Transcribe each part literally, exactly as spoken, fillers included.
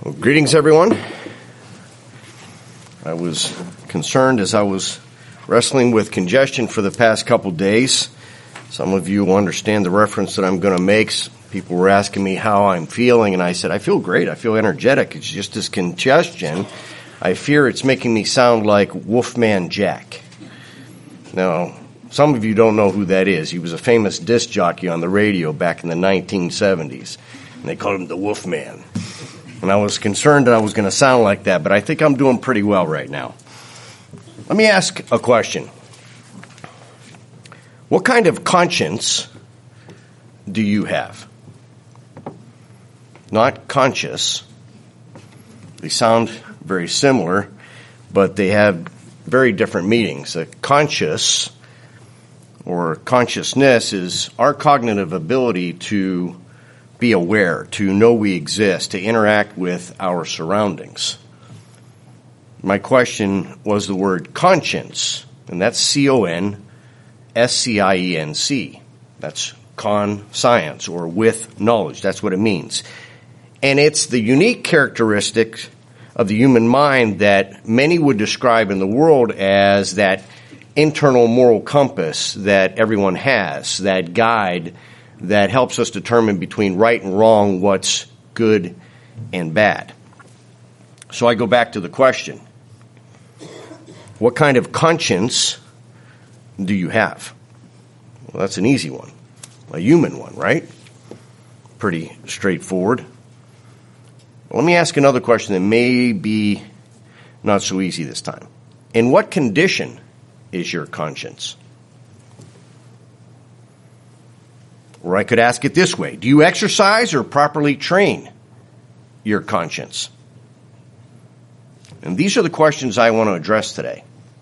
Well, greetings, everyone. I was concerned as I was wrestling with congestion for the past couple days. Some of you will understand the reference that I'm going to make. People were asking me how I'm feeling, and I said, I feel great. I feel energetic. It's just this congestion. I fear it's making me sound like Wolfman Jack. Now, some of you don't know who that is. He was a famous disc jockey on the radio back in the nineteen seventies, and they called him the Wolfman. And I was concerned that I was going to sound like that, but I think I'm doing pretty well right now. Let me ask a question. What kind of conscience do you have? Not conscious. They sound very similar, but they have very different meanings. A conscious or consciousness is our cognitive ability to be aware, to know we exist, to interact with our surroundings. My question was the word conscience, and that's C O N S C I E N C. That's con-science, or with knowledge. That's what it means. And it's the unique characteristic of the human mind that many would describe in the world as that internal moral compass that everyone has, that guide that helps us determine between right and wrong, what's good and bad. So I go back to the question. What kind of conscience do you have? Well, that's an easy one. A human one, right? Pretty straightforward. Well, let me ask another question that may be not so easy this time. In what condition is your conscience? Or I could ask it this way. Do you exercise or properly train your conscience? And these are the questions I want to address today.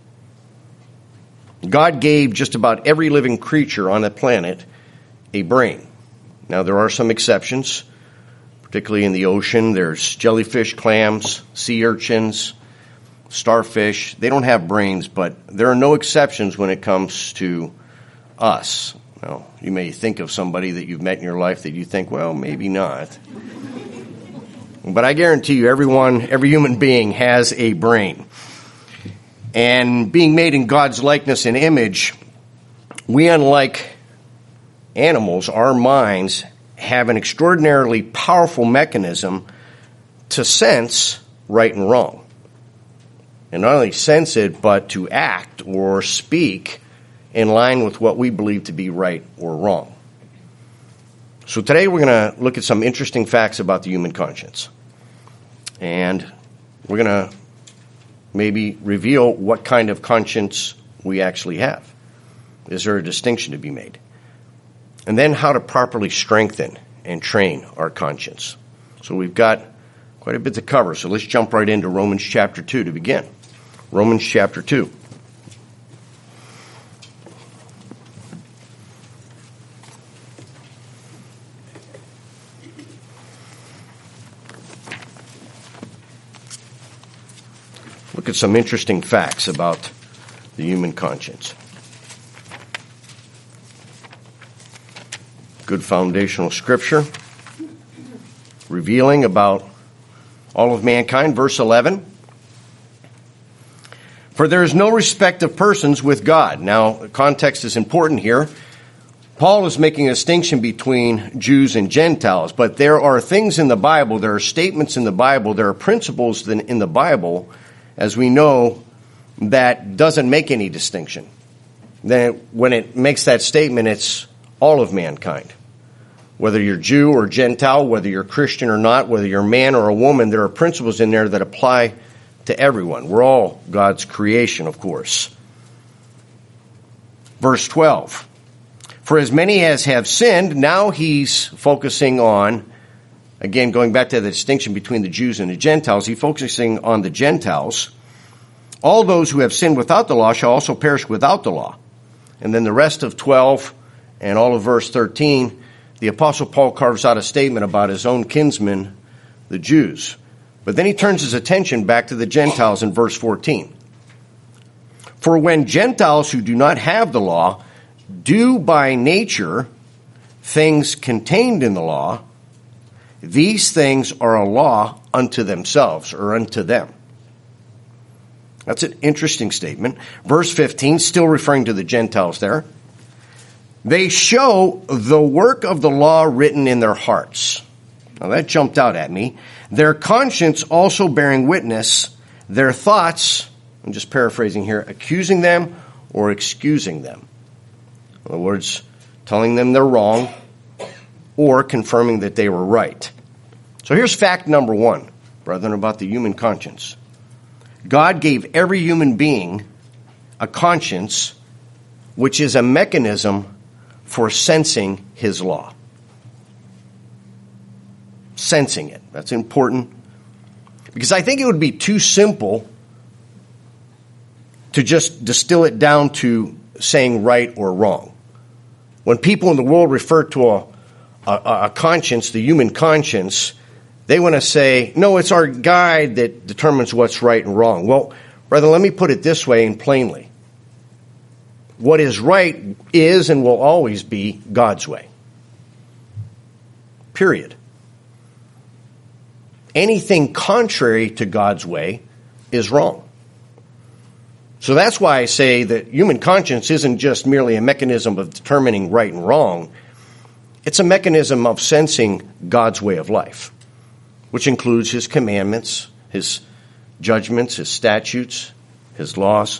God gave just about every living creature on the planet a brain. Now, there are some exceptions, particularly in the ocean. There's jellyfish, clams, sea urchins, starfish. They don't have brains, but there are no exceptions when it comes to us. Now, you may think of somebody that you've met in your life that you think, well, maybe not. But I guarantee you, everyone, every human being has a brain. And being made in God's likeness and image, we, unlike animals, our minds have an extraordinarily powerful mechanism to sense right and wrong. And not only sense it, but to act or speak in line with what we believe to be right or wrong. So today we're going to look at some interesting facts about the human conscience. And we're going to maybe reveal what kind of conscience we actually have. Is there a distinction to be made? And then how to properly strengthen and train our conscience. So we've got quite a bit to cover. So let's jump right into Romans chapter two to begin. Romans chapter two. Look at some interesting facts about the human conscience. Good foundational scripture revealing about all of mankind. Verse eleven. For there is no respect of persons with God. Now, context is important here. Paul is making a distinction between Jews and Gentiles, but there are things in the Bible, there are statements in the Bible, there are principles in the Bible, as we know, that doesn't make any distinction. Then when it makes that statement, it's all of mankind. Whether you're Jew or Gentile, whether you're Christian or not, whether you're a man or a woman, there are principles in there that apply to everyone. We're all God's creation, of course. Verse twelve. For as many as have sinned, now he's focusing on, again, going back to the distinction between the Jews and the Gentiles, he's focusing on the Gentiles. All those who have sinned without the law shall also perish without the law. And then the rest of twelve and all of verse thirteen, the Apostle Paul carves out a statement about his own kinsmen, the Jews. But then he turns his attention back to the Gentiles in verse fourteen. For when Gentiles who do not have the law do by nature things contained in the law, these things are a law unto themselves, or unto them. That's an interesting statement. Verse fifteen, still referring to the Gentiles there. They show the work of the law written in their hearts. Now that jumped out at me. Their conscience also bearing witness, their thoughts, I'm just paraphrasing here, accusing them or excusing them. In other words, telling them they're wrong or confirming that they were right. So here's fact number one, brethren, about the human conscience. God gave every human being a conscience, which is a mechanism for sensing his law. Sensing it. That's important. Because I think it would be too simple to just distill it down to saying right or wrong. When people in the world refer to a, a, a conscience, the human conscience, they want to say, no, it's our guide that determines what's right and wrong. Well, brother, let me put it this way and plainly. What is right is and will always be God's way. Period. Anything contrary to God's way is wrong. So that's why I say that human conscience isn't just merely a mechanism of determining right and wrong. It's a mechanism of sensing God's way of life, which includes his commandments, his judgments, his statutes, his laws.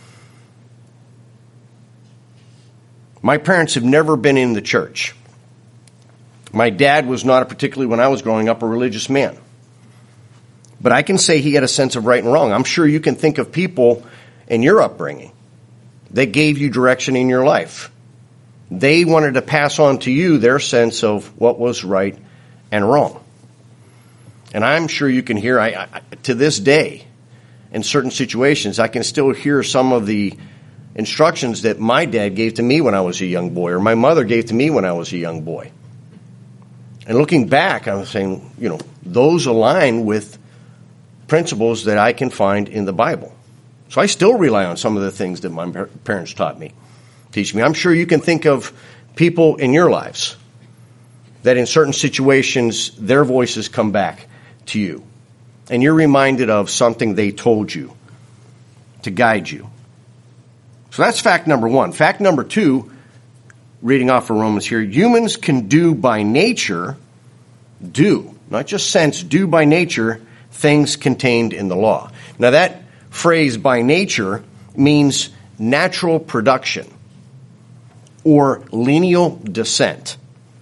My parents have never been in the church. My dad was not, a particularly when I was growing up, a religious man. But I can say he had a sense of right and wrong. I'm sure you can think of people in your upbringing that gave you direction in your life. They wanted to pass on to you their sense of what was right and wrong. And I'm sure you can hear, I, I, to this day, in certain situations, I can still hear some of the instructions that my dad gave to me when I was a young boy, or my mother gave to me when I was a young boy. And looking back, I was saying, you know, those align with principles that I can find in the Bible. So I still rely on some of the things that my parents taught me, teach me. I'm sure you can think of people in your lives that in certain situations, their voices come back to you. And you're reminded of something they told you to guide you. So that's fact number one. Fact number two, reading off of Romans here, humans can do by nature, do, not just sense, do by nature things contained in the law. Now that phrase by nature means natural production or lineal descent.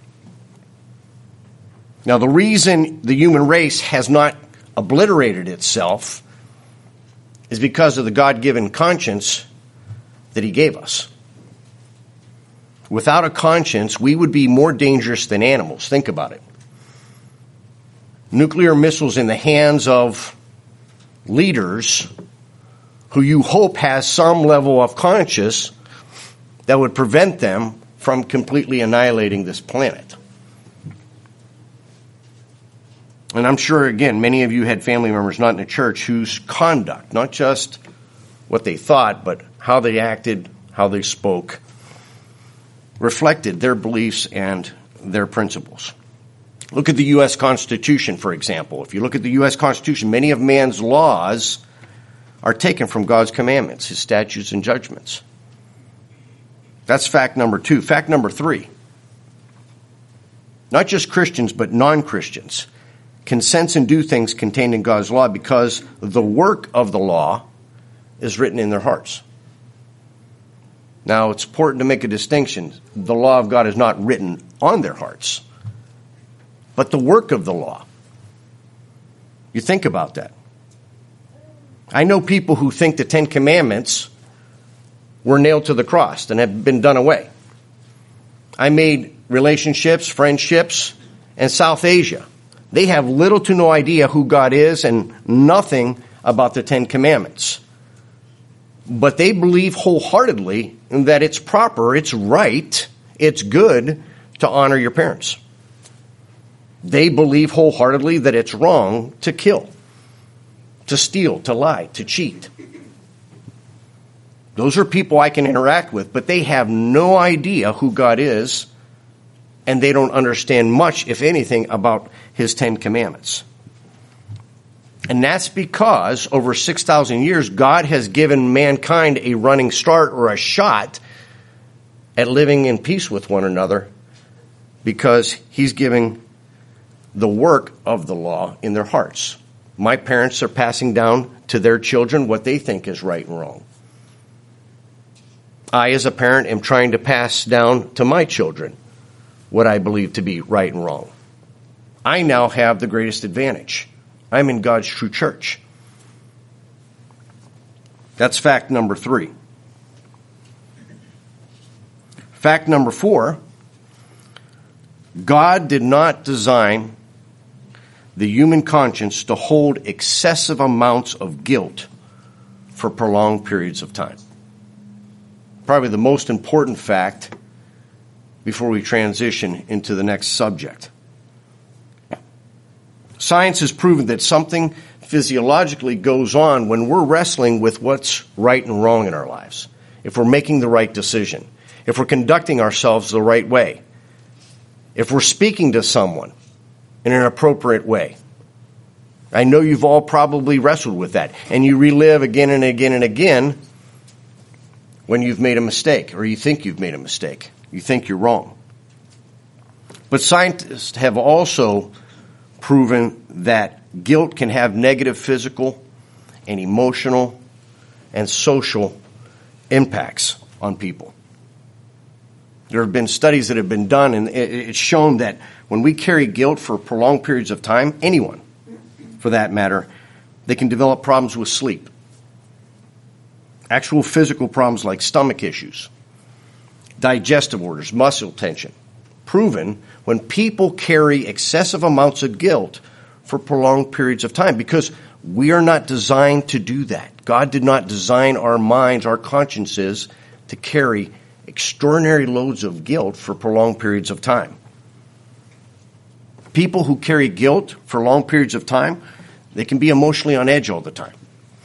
Now the reason the human race has not obliterated itself is because of the God-given conscience that he gave us. Without a conscience, we would be more dangerous than animals. Think about it. Nuclear missiles in the hands of leaders who you hope has some level of conscience that would prevent them from completely annihilating this planet. And I'm sure, again, many of you had family members not in the church whose conduct, not just what they thought, but how they acted, how they spoke, reflected their beliefs and their principles. Look at the U S Constitution, for example. If you look at the U S Constitution, many of man's laws are taken from God's commandments, his statutes and judgments. That's fact number two. Fact number three. Not just Christians, but non-Christians can sense and do things contained in God's law because the work of the law is written in their hearts. Now, it's important to make a distinction. The law of God is not written on their hearts, but the work of the law. You think about that. I know people who think the Ten Commandments were nailed to the cross and have been done away. I made relationships, friendships in South Asia. They have little to no idea who God is and nothing about the Ten Commandments. But they believe wholeheartedly that it's proper, it's right, it's good to honor your parents. They believe wholeheartedly that it's wrong to kill, to steal, to lie, to cheat. Those are people I can interact with, but they have no idea who God is. and they don't understand much, if anything, about his Ten Commandments. And that's because over six thousand years, God has given mankind a running start or a shot at living in peace with one another, because he's giving the work of the law in their hearts. My parents are passing down to their children what they think is right and wrong. I, as a parent, am trying to pass down to my children what I believe to be right and wrong. I now have the greatest advantage. I'm in God's true church. That's fact number three. Fact number four, God did not design the human conscience to hold excessive amounts of guilt for prolonged periods of time. Probably the most important fact before we transition into the next subject. Science has proven that something physiologically goes on when we're wrestling with what's right and wrong in our lives. If we're making the right decision, if we're conducting ourselves the right way, if we're speaking to someone in an appropriate way. I know you've all probably wrestled with that, and you relive again and again and again when you've made a mistake, or you think you've made a mistake. You think you're wrong. But scientists have also proven that guilt can have negative physical and emotional and social impacts on people. There have been studies that have been done, and it's shown that when we carry guilt for prolonged periods of time, anyone, for that matter, they can develop problems with sleep. Actual physical problems like stomach issues, digestive orders, muscle tension. Proven when people carry excessive amounts of guilt for prolonged periods of time, because we are not designed to do that. God did not design our minds, our consciences, to carry extraordinary loads of guilt for prolonged periods of time. People who carry guilt for long periods of time, they can be emotionally on edge all the time.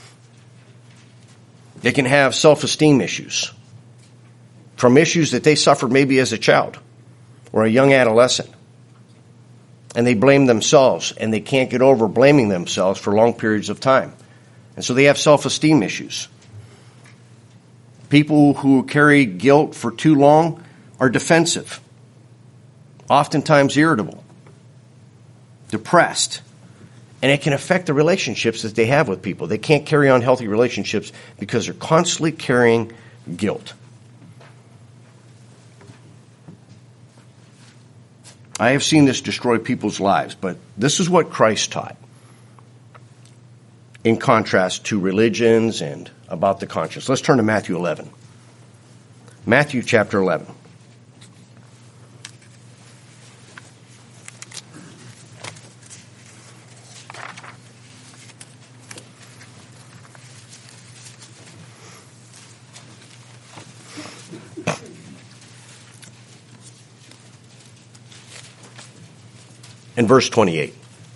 They can have self-esteem issues from issues that they suffered maybe as a child or a young adolescent. And they blame themselves, and they can't get over blaming themselves for long periods of time. And so they have self-esteem issues. People who carry guilt for too long are defensive, oftentimes irritable, depressed, and it can affect the relationships that they have with people. They can't carry on healthy relationships because they're constantly carrying guilt. I have seen this destroy people's lives, but this is what Christ taught, in contrast to religions and about the conscience. Let's turn to Matthew eleven. Matthew chapter eleven. In verse twenty-eight.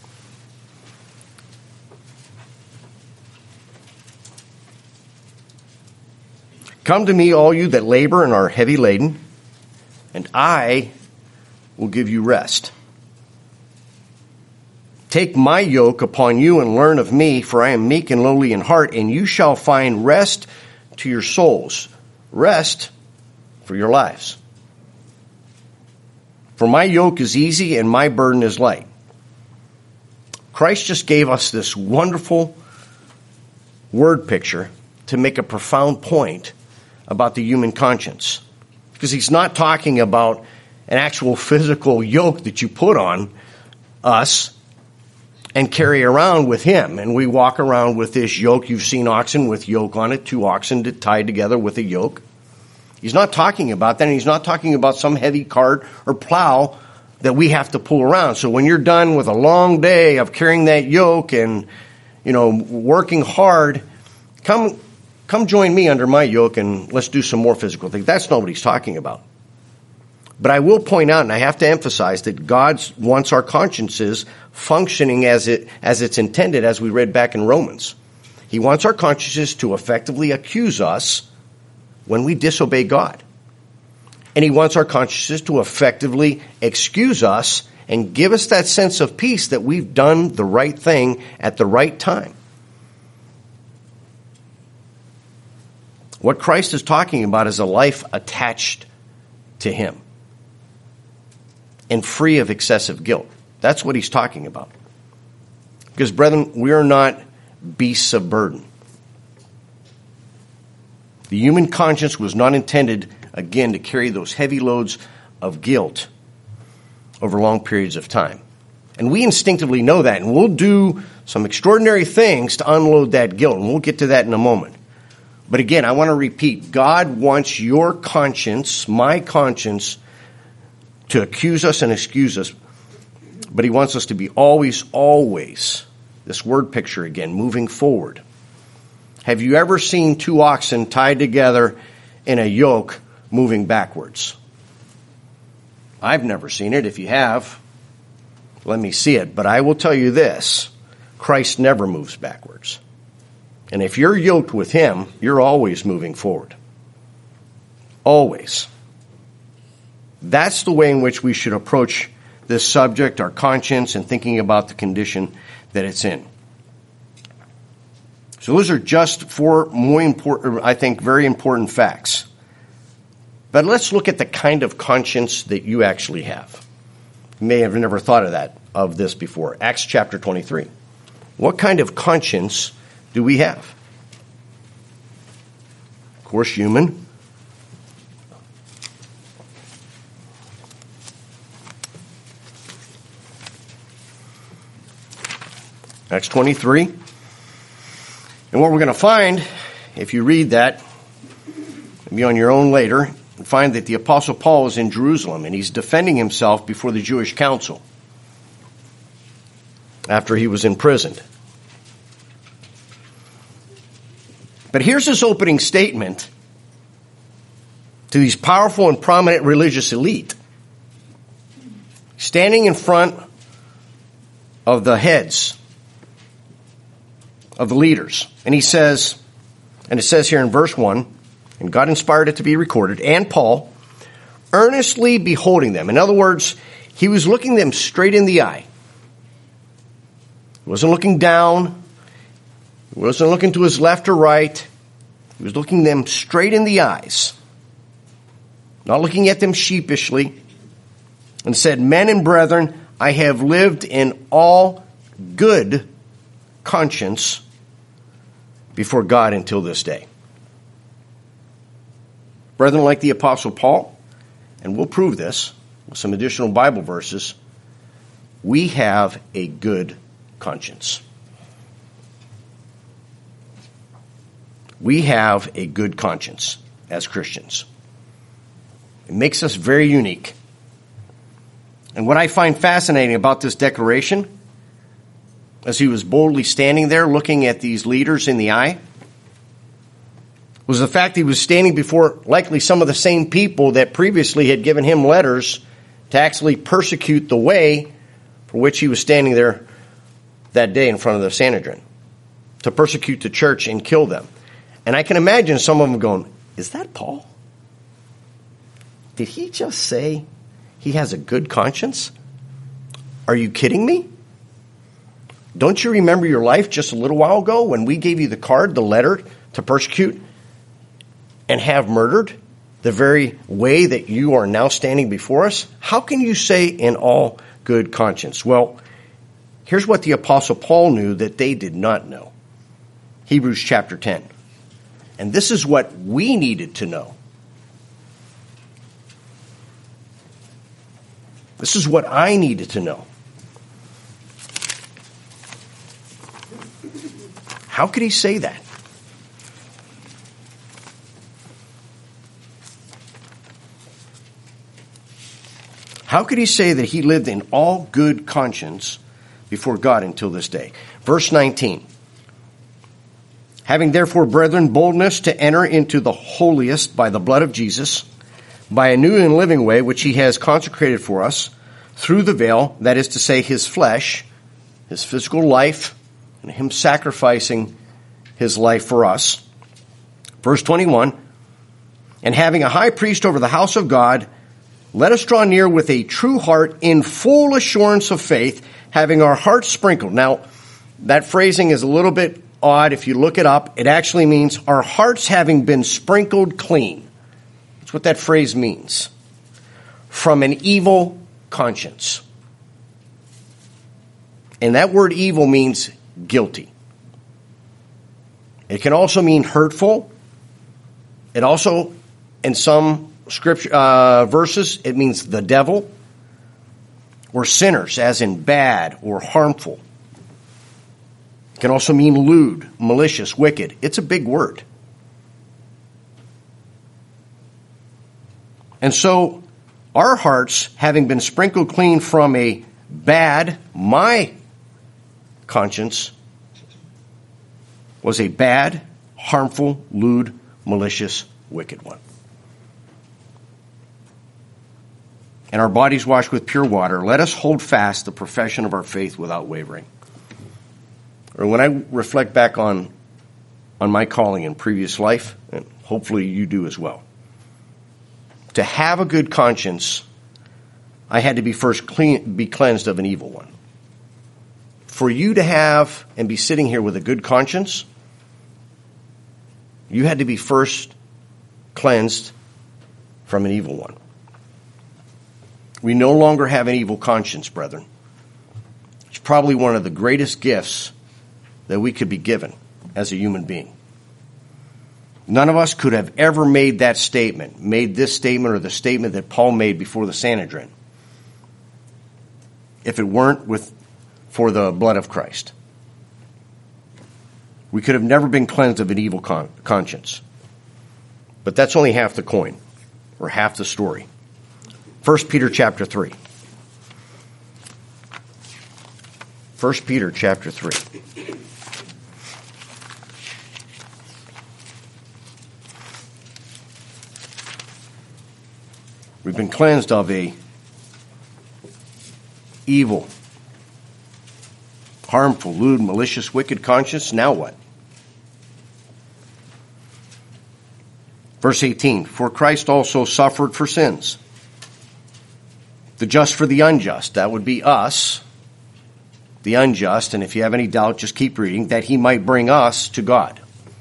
Come to me, all you that labor and are heavy laden, and I will give you rest. Take my yoke upon you and learn of me, for I am meek and lowly in heart, and you shall find rest to your souls, rest for your lives. For my yoke is easy and my burden is light. Christ just gave us this wonderful word picture to make a profound point about the human conscience. Because he's not talking about an actual physical yoke that you put on us and carry around with him. And we walk around with this yoke. You've seen oxen with yoke on it, two oxen tied together with a yoke. He's not talking about that, and he's not talking about some heavy cart or plow that we have to pull around. So when you're done with a long day of carrying that yoke and, you know, working hard, come come join me under my yoke and let's do some more physical things. That's not what he's talking about. But I will point out, and I have to emphasize, that God wants our consciences functioning as it as it's intended, as we read back in Romans. He wants our consciences to effectively accuse us when we disobey God. And he wants our consciences to effectively excuse us and give us that sense of peace that we've done the right thing at the right time. What Christ is talking about is a life attached to him and free of excessive guilt. That's what he's talking about. Because, brethren, we are not beasts of burden. The human conscience was not intended, again, to carry those heavy loads of guilt over long periods of time. And we instinctively know that, and we'll do some extraordinary things to unload that guilt, and we'll get to that in a moment. But again, I want to repeat, God wants your conscience, my conscience, to accuse us and excuse us, but he wants us to be always, always, this word picture again, moving forward. Have you ever seen two oxen tied together in a yoke moving backwards? I've never seen it. If you have, let me see it. But I will tell you this, Christ never moves backwards. And if you're yoked with him, you're always moving forward. Always. That's the way in which we should approach this subject, our conscience, and thinking about the condition that it's in. So those are just four more important, I think, very important facts. But let's look at the kind of conscience that you actually have. You may have never thought of that, of this before. Acts chapter twenty-three. What kind of conscience do we have? Of course, human. Acts twenty-three. And what we're going to find, if you read that, maybe on your own later, and find that the Apostle Paul is in Jerusalem and he's defending himself before the Jewish council after he was imprisoned. But here's his opening statement to these powerful and prominent religious elite, standing in front of the heads of the leaders. And he says, and it says here in verse one, and God inspired it to be recorded, and Paul, earnestly beholding them. In other words, he was looking them straight in the eye. He wasn't looking down. He wasn't looking to his left or right. He was looking them straight in the eyes, not looking at them sheepishly, and said, men and brethren, I have lived in all good conscience before God until this day. Brethren, like the Apostle Paul, and we'll prove this with some additional Bible verses, we have a good conscience. We have a good conscience as Christians. It makes us very unique. And what I find fascinating about this declaration, as he was boldly standing there looking at these leaders in the eye, was the fact he was standing before likely some of the same people that previously had given him letters to actually persecute the way for which he was standing there that day in front of the Sanhedrin, to persecute the church and kill them. And I can imagine some of them going, is that Paul? Did he just say he has a good conscience? Are you kidding me? Don't you remember your life just a little while ago when we gave you the card, the letter to persecute and have murdered the very way that you are now standing before us? How can you say in all good conscience? Well, here's what the Apostle Paul knew that they did not know. Hebrews chapter ten. And this is what we needed to know. This is what I needed to know. How could he say that? How could he say that he lived in all good conscience before God until this day? Verse nineteen. Having therefore, brethren, boldness to enter into the holiest by the blood of Jesus, by a new and living way which he has consecrated for us, through the veil, that is to say, his flesh, his physical life, and him sacrificing his life for us. Verse twenty-one, And having a high priest over the house of God, let us draw near with a true heart in full assurance of faith, having our hearts sprinkled. Now, that phrasing is a little bit odd. If you look it up, it actually means our hearts having been sprinkled clean. That's what that phrase means. From an evil conscience. And that word evil means guilty. It can also mean hurtful. It also, in some scripture uh, verses, it means the devil, or sinners, as in bad or harmful. It can also mean lewd, malicious, wicked. It's a big word. And so, our hearts, having been sprinkled clean from a bad, my conscience, was a bad, harmful, lewd, malicious, wicked one. And our bodies washed with pure water, let us hold fast the profession of our faith without wavering. Or when I reflect back on, on my calling in previous life, and hopefully you do as well, to have a good conscience, I had to be first clean, be cleansed of an evil one. For you to have and be sitting here with a good conscience, you had to be first cleansed from an evil one. We no longer have an evil conscience, brethren. It's probably one of the greatest gifts that we could be given as a human being. None of us could have ever made that statement, made this statement or the statement that Paul made before the Sanhedrin, if it weren't with for the blood of Christ. We could have never been cleansed of an evil con- conscience. But that's only half the coin, or half the story. First Peter chapter three. First Peter chapter three. We've been cleansed of a evil, harmful, lewd, malicious, wicked conscience. Now what? Verse eighteen, for Christ also suffered for sins, the just for the unjust. That would be us, the unjust. And if you have any doubt, just keep reading. That he might bring us to God.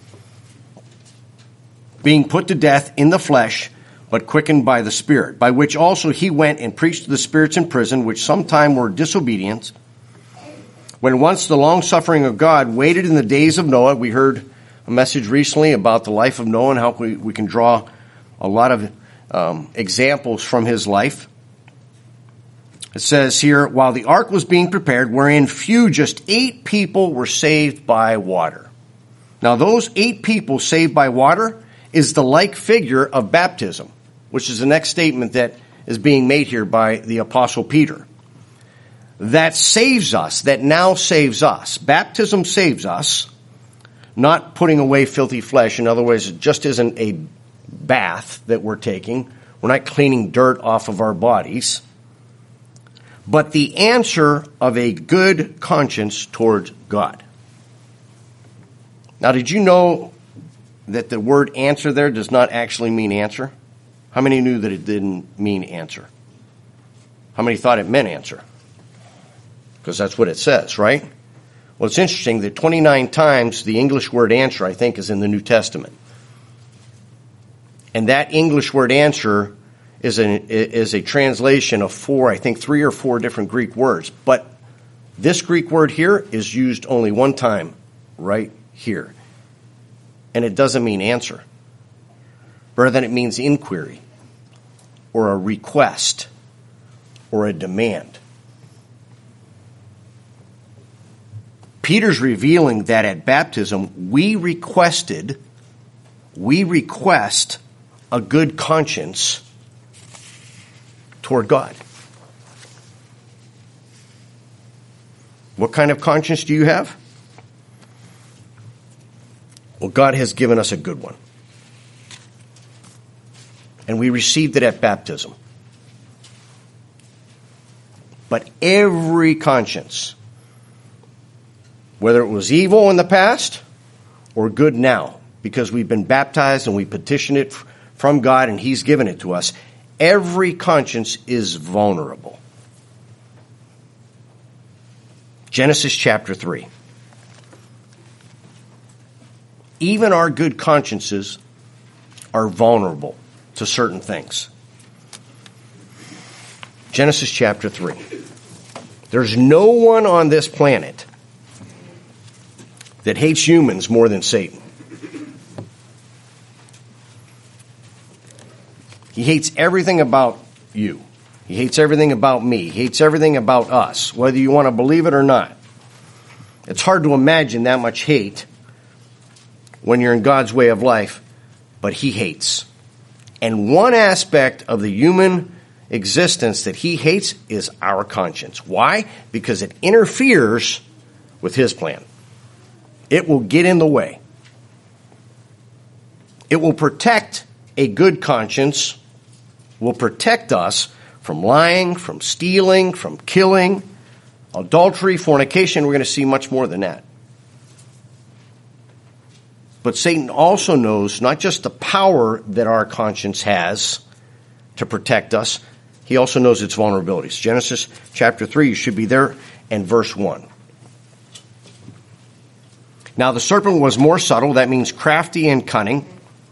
Being put to death in the flesh, but quickened by the Spirit, by which also he went and preached to the spirits in prison, which sometime were disobedient, when once the long-suffering of God waited in the days of Noah. We heard a message recently about the life of Noah and how we, we can draw a lot of um, examples from his life. It says here, while the ark was being prepared, wherein few, just eight people were saved by water. Now those eight people saved by water is the like figure of baptism, which is the next statement that is being made here by the Apostle Peter. That saves us, that now saves us. Baptism saves us, not putting away filthy flesh. In other words, it just isn't a bath that we're taking. We're not cleaning dirt off of our bodies. But the answer of a good conscience towards God. Now, did you know that the word answer there does not actually mean answer? How many knew that it didn't mean answer? How many thought it meant answer? Because that's what it says, right? Well, it's interesting that twenty-nine times the English word answer, I think, is in the New Testament. And that English word answer is a, is a translation of four, I think three or four different Greek words. But this Greek word here is used only one time, right here. And it doesn't mean answer. Rather than it means inquiry, or a request, or a demand. Peter's revealing that at baptism, we requested, we request a good conscience toward God. What kind of conscience do you have? Well, God has given us a good one. And we received it at baptism. But every conscience, whether it was evil in the past or good now, because we've been baptized and we petition it from God, and he's given it to us. Every conscience is vulnerable. Genesis chapter three. Even our good consciences are vulnerable to certain things. Genesis chapter three. There's no one on this planet that hates humans more than Satan. He hates everything about you. He hates everything about me. He hates everything about us, whether you want to believe it or not. It's hard to imagine that much hate when you're in God's way of life, but he hates. And one aspect of the human existence that he hates is our conscience. Why? Because it interferes with his plan. It will get in the way. It will protect a good conscience, will protect us from lying, from stealing, from killing, adultery, fornication. We're going to see much more than that. But Satan also knows not just the power that our conscience has to protect us, he also knows its vulnerabilities. Genesis chapter three, you should be there, and verse one. Now the serpent was more subtle, that means crafty and cunning,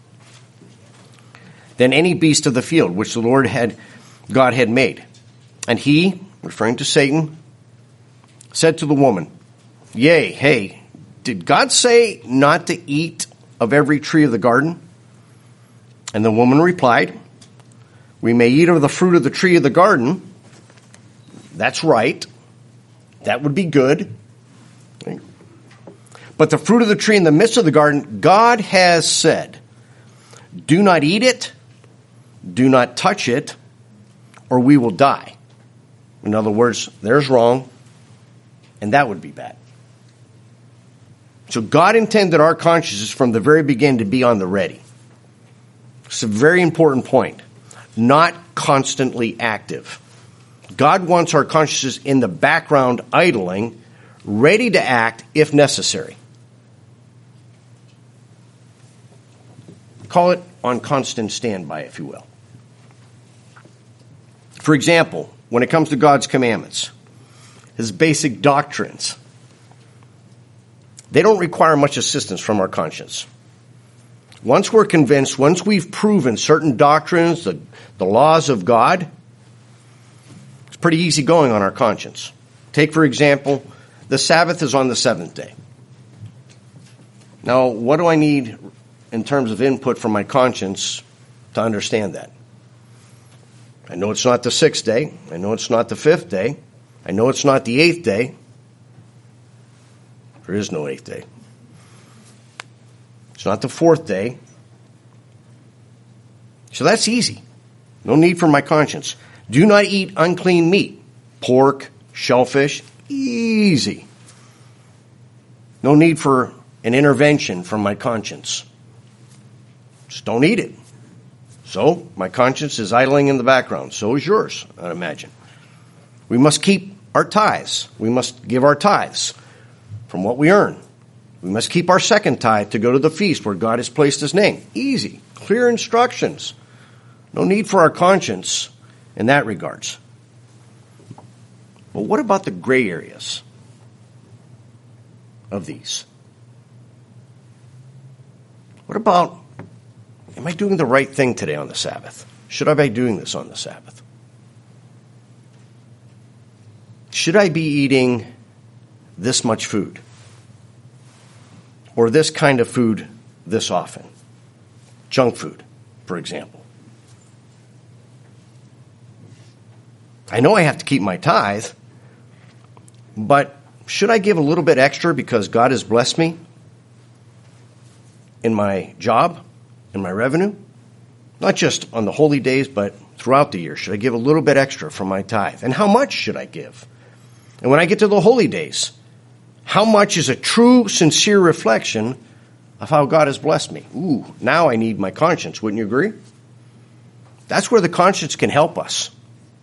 than any beast of the field which the Lord had, God had made. And he, referring to Satan, said to the woman, Yea, hey, did God say not to eat of every tree of the garden? And the woman replied, We may eat of the fruit of the tree of the garden. That's right. That would be good. But the fruit of the tree in the midst of the garden, God has said, Do not eat it, do not touch it, or we will die. In other words, there's wrong, and that would be bad. So God intended our consciences from the very beginning to be on the ready. It's a very important point. Not constantly active. God wants our consciences in the background idling, ready to act if necessary. Call it on constant standby, if you will. For example, when it comes to God's commandments, his basic doctrines, they don't require much assistance from our conscience. Once we're convinced, once we've proven certain doctrines, the, the laws of God, it's pretty easy going on our conscience. Take, for example, the Sabbath is on the seventh day. Now, what do I need in terms of input from my conscience to understand that? I know it's not the sixth day. I know it's not the fifth day. I know it's not the eighth day. There is no eighth day. It's not the fourth day. So that's easy. No need for my conscience. Do not eat unclean meat. Pork, shellfish, easy. No need for an intervention from my conscience. Just don't eat it. So my conscience is idling in the background. So is yours, I'd imagine. We must keep our tithes. We must give our tithes from what we earn. We must keep our second tithe to go to the feast where God has placed his name. Easy. Clear instructions. No need for our conscience in that regards. But what about the gray areas of these? What about, am I doing the right thing today on the Sabbath? Should I be doing this on the Sabbath? Should I be eating this much food? Or this kind of food this often? Junk food, for example. I know I have to keep my tithe, but should I give a little bit extra because God has blessed me in my job, in my revenue? Not just on the holy days, but throughout the year. Should I give a little bit extra from my tithe? And how much should I give? And when I get to the holy days, how much is a true, sincere reflection of how God has blessed me? Ooh, now I need my conscience. Wouldn't you agree? That's where the conscience can help us.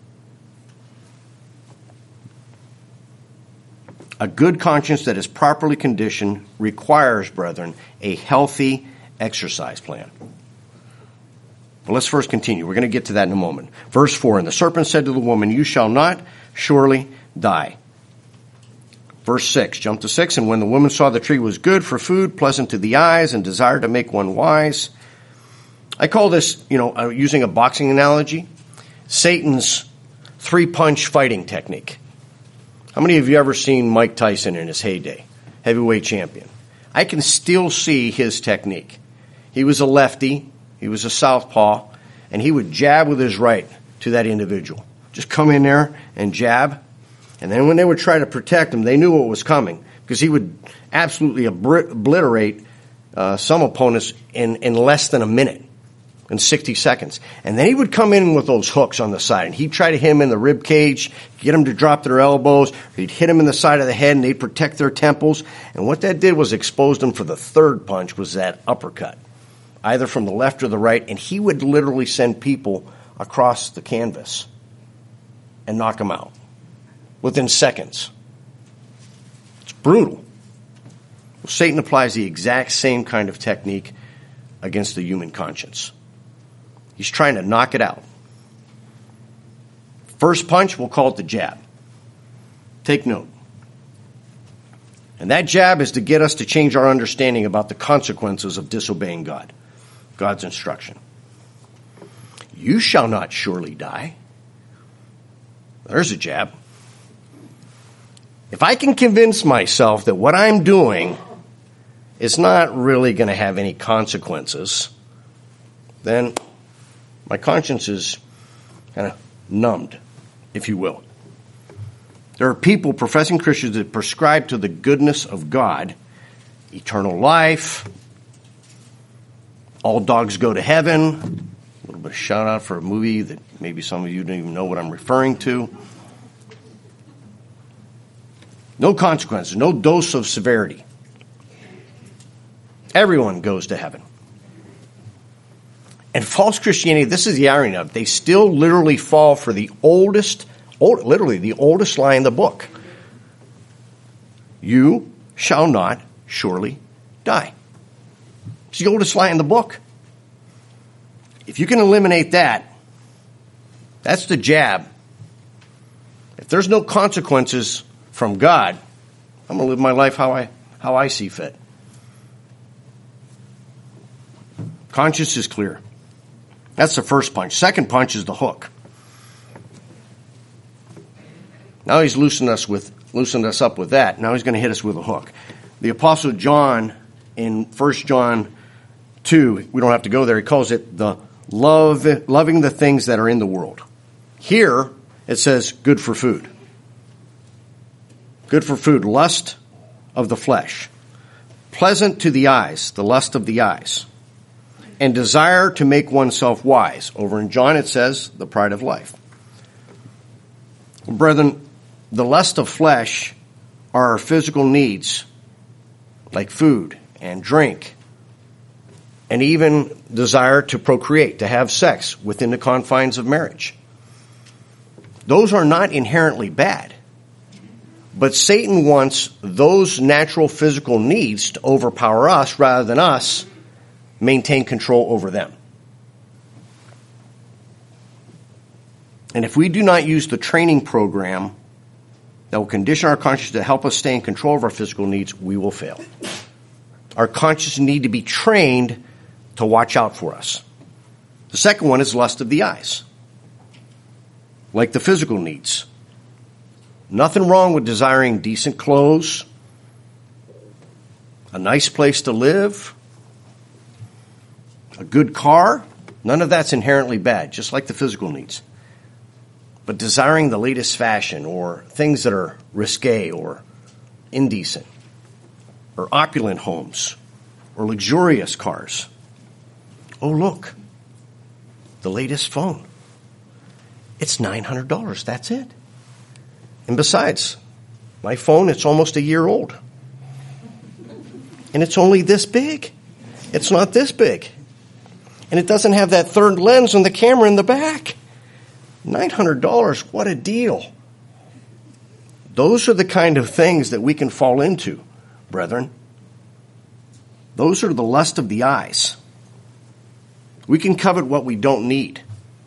A good conscience that is properly conditioned requires, brethren, a healthy exercise plan. But let's first continue. We're going to get to that in a moment. Verse four, and the serpent said to the woman, you shall not surely die. Verse six, jump to six, and when the woman saw the tree was good for food, pleasant to the eyes, and desired to make one wise. I call this, you know, uh, using a boxing analogy, Satan's three-punch fighting technique. How many of you ever seen Mike Tyson in his heyday? Heavyweight champion. I can still see his technique. He was a lefty. He was a southpaw. And he would jab with his right to that individual. Just come in there and jab. And then when they would try to protect him, they knew what was coming. Because he would absolutely obliterate uh, some opponents in, in less than a minute. In sixty seconds. And then he would come in with those hooks on the side. And he'd try to hit him in the rib cage, get them to drop their elbows. He'd hit them in the side of the head, and they'd protect their temples. And what that did was expose them for the third punch, was that uppercut. Either from the left or the right. And he would literally send people across the canvas and knock them out within seconds. It's brutal. Well, Satan applies the exact same kind of technique against the human conscience. He's trying to knock it out. First punch, we'll call it the jab. Take note. And that jab is to get us to change our understanding about the consequences of disobeying God, God's instruction. You shall not surely die. There's a jab. If I can convince myself that what I'm doing is not really going to have any consequences, then my conscience is kind of numbed, if you will. There are people, professing Christians, that prescribe to the goodness of God, eternal life, all dogs go to heaven. A little bit of shout out for a movie that maybe some of you don't even know what I'm referring to. No consequences, no dose of severity. Everyone goes to heaven. And false Christianity, this is the irony of it, they still literally fall for the oldest, old, literally the oldest lie in the book. You shall not surely die. It's the oldest lie in the book. If you can eliminate that, that's the jab. If there's no consequences from God, I'm going to live my life how I how I see fit. Conscience is clear. That's the first punch. Second punch is the hook. Now he's loosened us with loosened us up with that. Now he's going to hit us with a hook. The Apostle John in First John two, we don't have to go there, he calls it the love loving the things that are in the world. Here it says good for food. Good for food, lust of the flesh. Pleasant to the eyes, the lust of the eyes. And desire to make oneself wise. Over in John it says, the pride of life. Brethren, the lust of flesh are our physical needs, like food and drink, and even desire to procreate, to have sex within the confines of marriage. Those are not inherently bad. But Satan wants those natural physical needs to overpower us rather than us maintain control over them. And if we do not use the training program that will condition our conscience to help us stay in control of our physical needs, we will fail. Our conscience need to be trained to watch out for us. The second one is lust of the eyes, like the physical needs. Nothing wrong with desiring decent clothes, a nice place to live, a good car. None of that's inherently bad, just like the physical needs. But desiring the latest fashion or things that are risque or indecent or opulent homes or luxurious cars. Oh, look, the latest phone. It's nine hundred dollars. That's it. And besides, my phone, it's almost a year old. And it's only this big. It's not this big. And it doesn't have that third lens on the camera in the back. nine hundred dollars, what a deal. Those are the kind of things that we can fall into, brethren. Those are the lust of the eyes. We can covet what we don't need.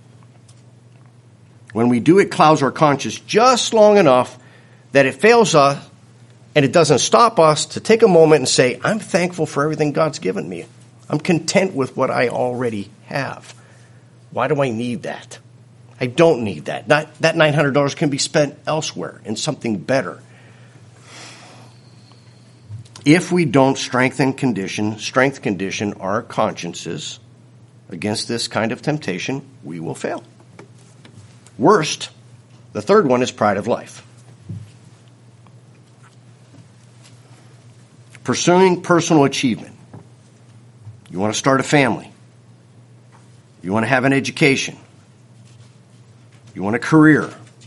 When we do, it clouds our conscience just long enough that it fails us, and it doesn't stop us to take a moment and say, I'm thankful for everything God's given me. I'm content with what I already have. Why do I need that? I don't need that. Not, that nine hundred dollars can be spent elsewhere in something better. If we don't strengthen condition, strength condition our consciences against this kind of temptation, we will fail. Worst, the third one is pride of life. Pursuing personal achievement. You want to start a family. You want to have an education. You want a career.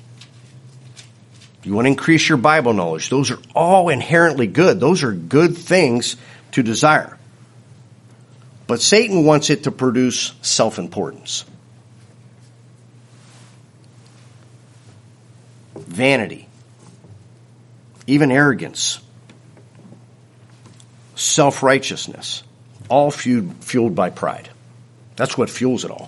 You want to increase your Bible knowledge. Those are all inherently good. Those are good things to desire. But Satan wants it to produce self-importance. Vanity. Even arrogance. Self-righteousness. All fueled, fueled by pride. That's what fuels it all.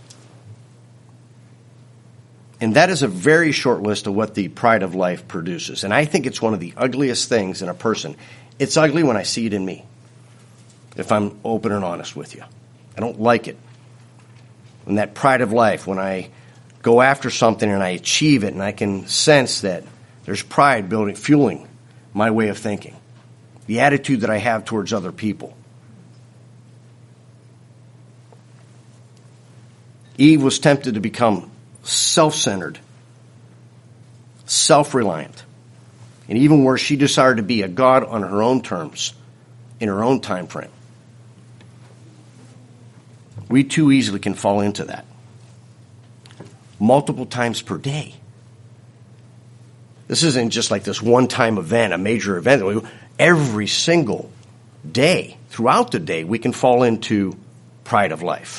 And that is a very short list of what the pride of life produces. And I think it's one of the ugliest things in a person. It's ugly when I see it in me, if I'm open and honest with you. I don't like it. And that pride of life, when I go after something and I achieve it, and I can sense that there's pride building, fueling my way of thinking, the attitude that I have towards other people. Eve was tempted to become self-centered, self-reliant, and even worse, she desired to be a god on her own terms, in her own time frame. We too easily can fall into that. Multiple times per day. This isn't just like this one-time event, a major event. Every single day, throughout the day, we can fall into pride of life.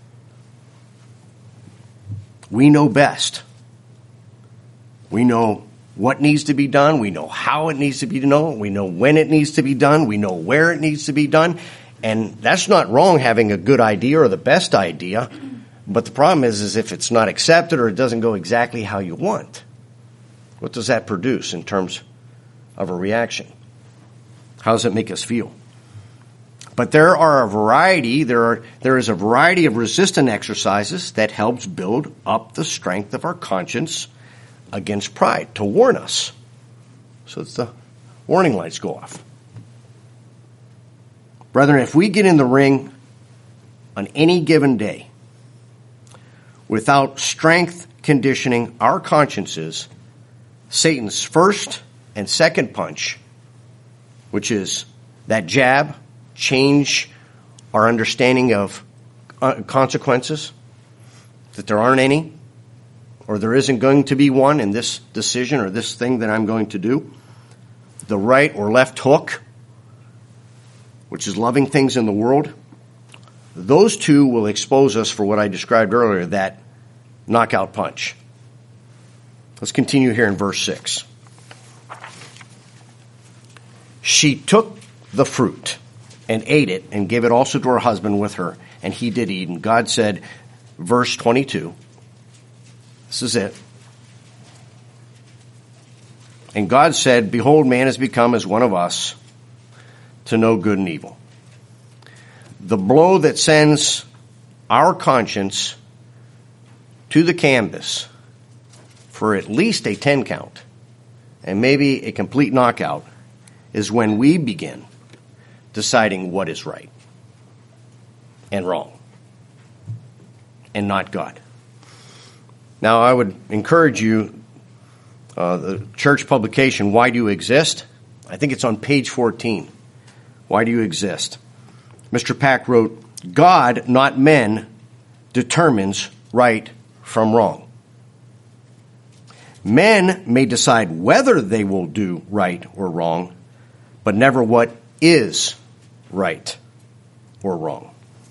We know best. We know what needs to be done. We know how it needs to be done. We know when it needs to be done. We know where it needs to be done. And that's not wrong, having a good idea or the best idea. But the problem is, is if it's not accepted or it doesn't go exactly how you want, what does that produce in terms of a reaction? How does it make us feel? But there are a variety, there are there is a variety of resistant exercises that helps build up the strength of our conscience against pride, to warn us. So that the warning lights go off. Brethren, if we get in the ring on any given day without strength conditioning our consciences, Satan's first and second punch, which is that jab, change our understanding of consequences, that there aren't any, or there isn't going to be one in this decision or this thing that I'm going to do. The right or left hook, which is loving things in the world. Those two will expose us for what I described earlier, that knockout punch. Let's continue here in verse six. She took the fruit and ate it, and gave it also to her husband with her, and he did eat. And God said, verse twenty-two, this is it. And God said, behold, man has become as one of us, to know good and evil. The blow that sends our conscience to the canvas for at least a ten count, and maybe a complete knockout, is when we begin deciding what is right and wrong and not God. Now, I would encourage you, uh, the church publication, Why Do You Exist? I think it's on page fourteen. Why do you exist? Mister Pack wrote, God, not men, determines right from wrong. Men may decide whether they will do right or wrong, but never what is right or wrong.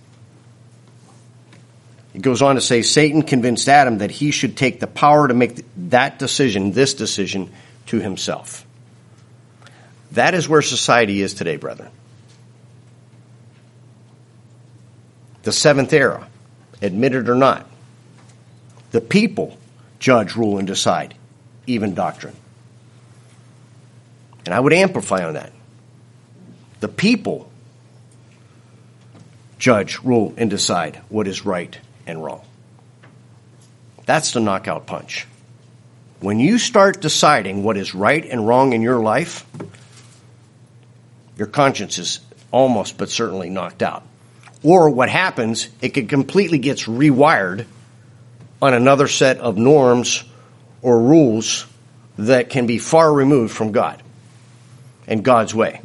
It goes on to say, Satan convinced Adam that he should take the power to make that decision, this decision, to himself. That is where society is today, brethren. The seventh era admit it or not. The people judge, rule, and decide, even doctrine. And I would amplify on that. The people judge, rule, and decide what is right and wrong. That's the knockout punch. When you start deciding what is right and wrong in your life, your conscience is almost but certainly knocked out. Or what happens, it can completely gets rewired on another set of norms or rules that can be far removed from God and God's way.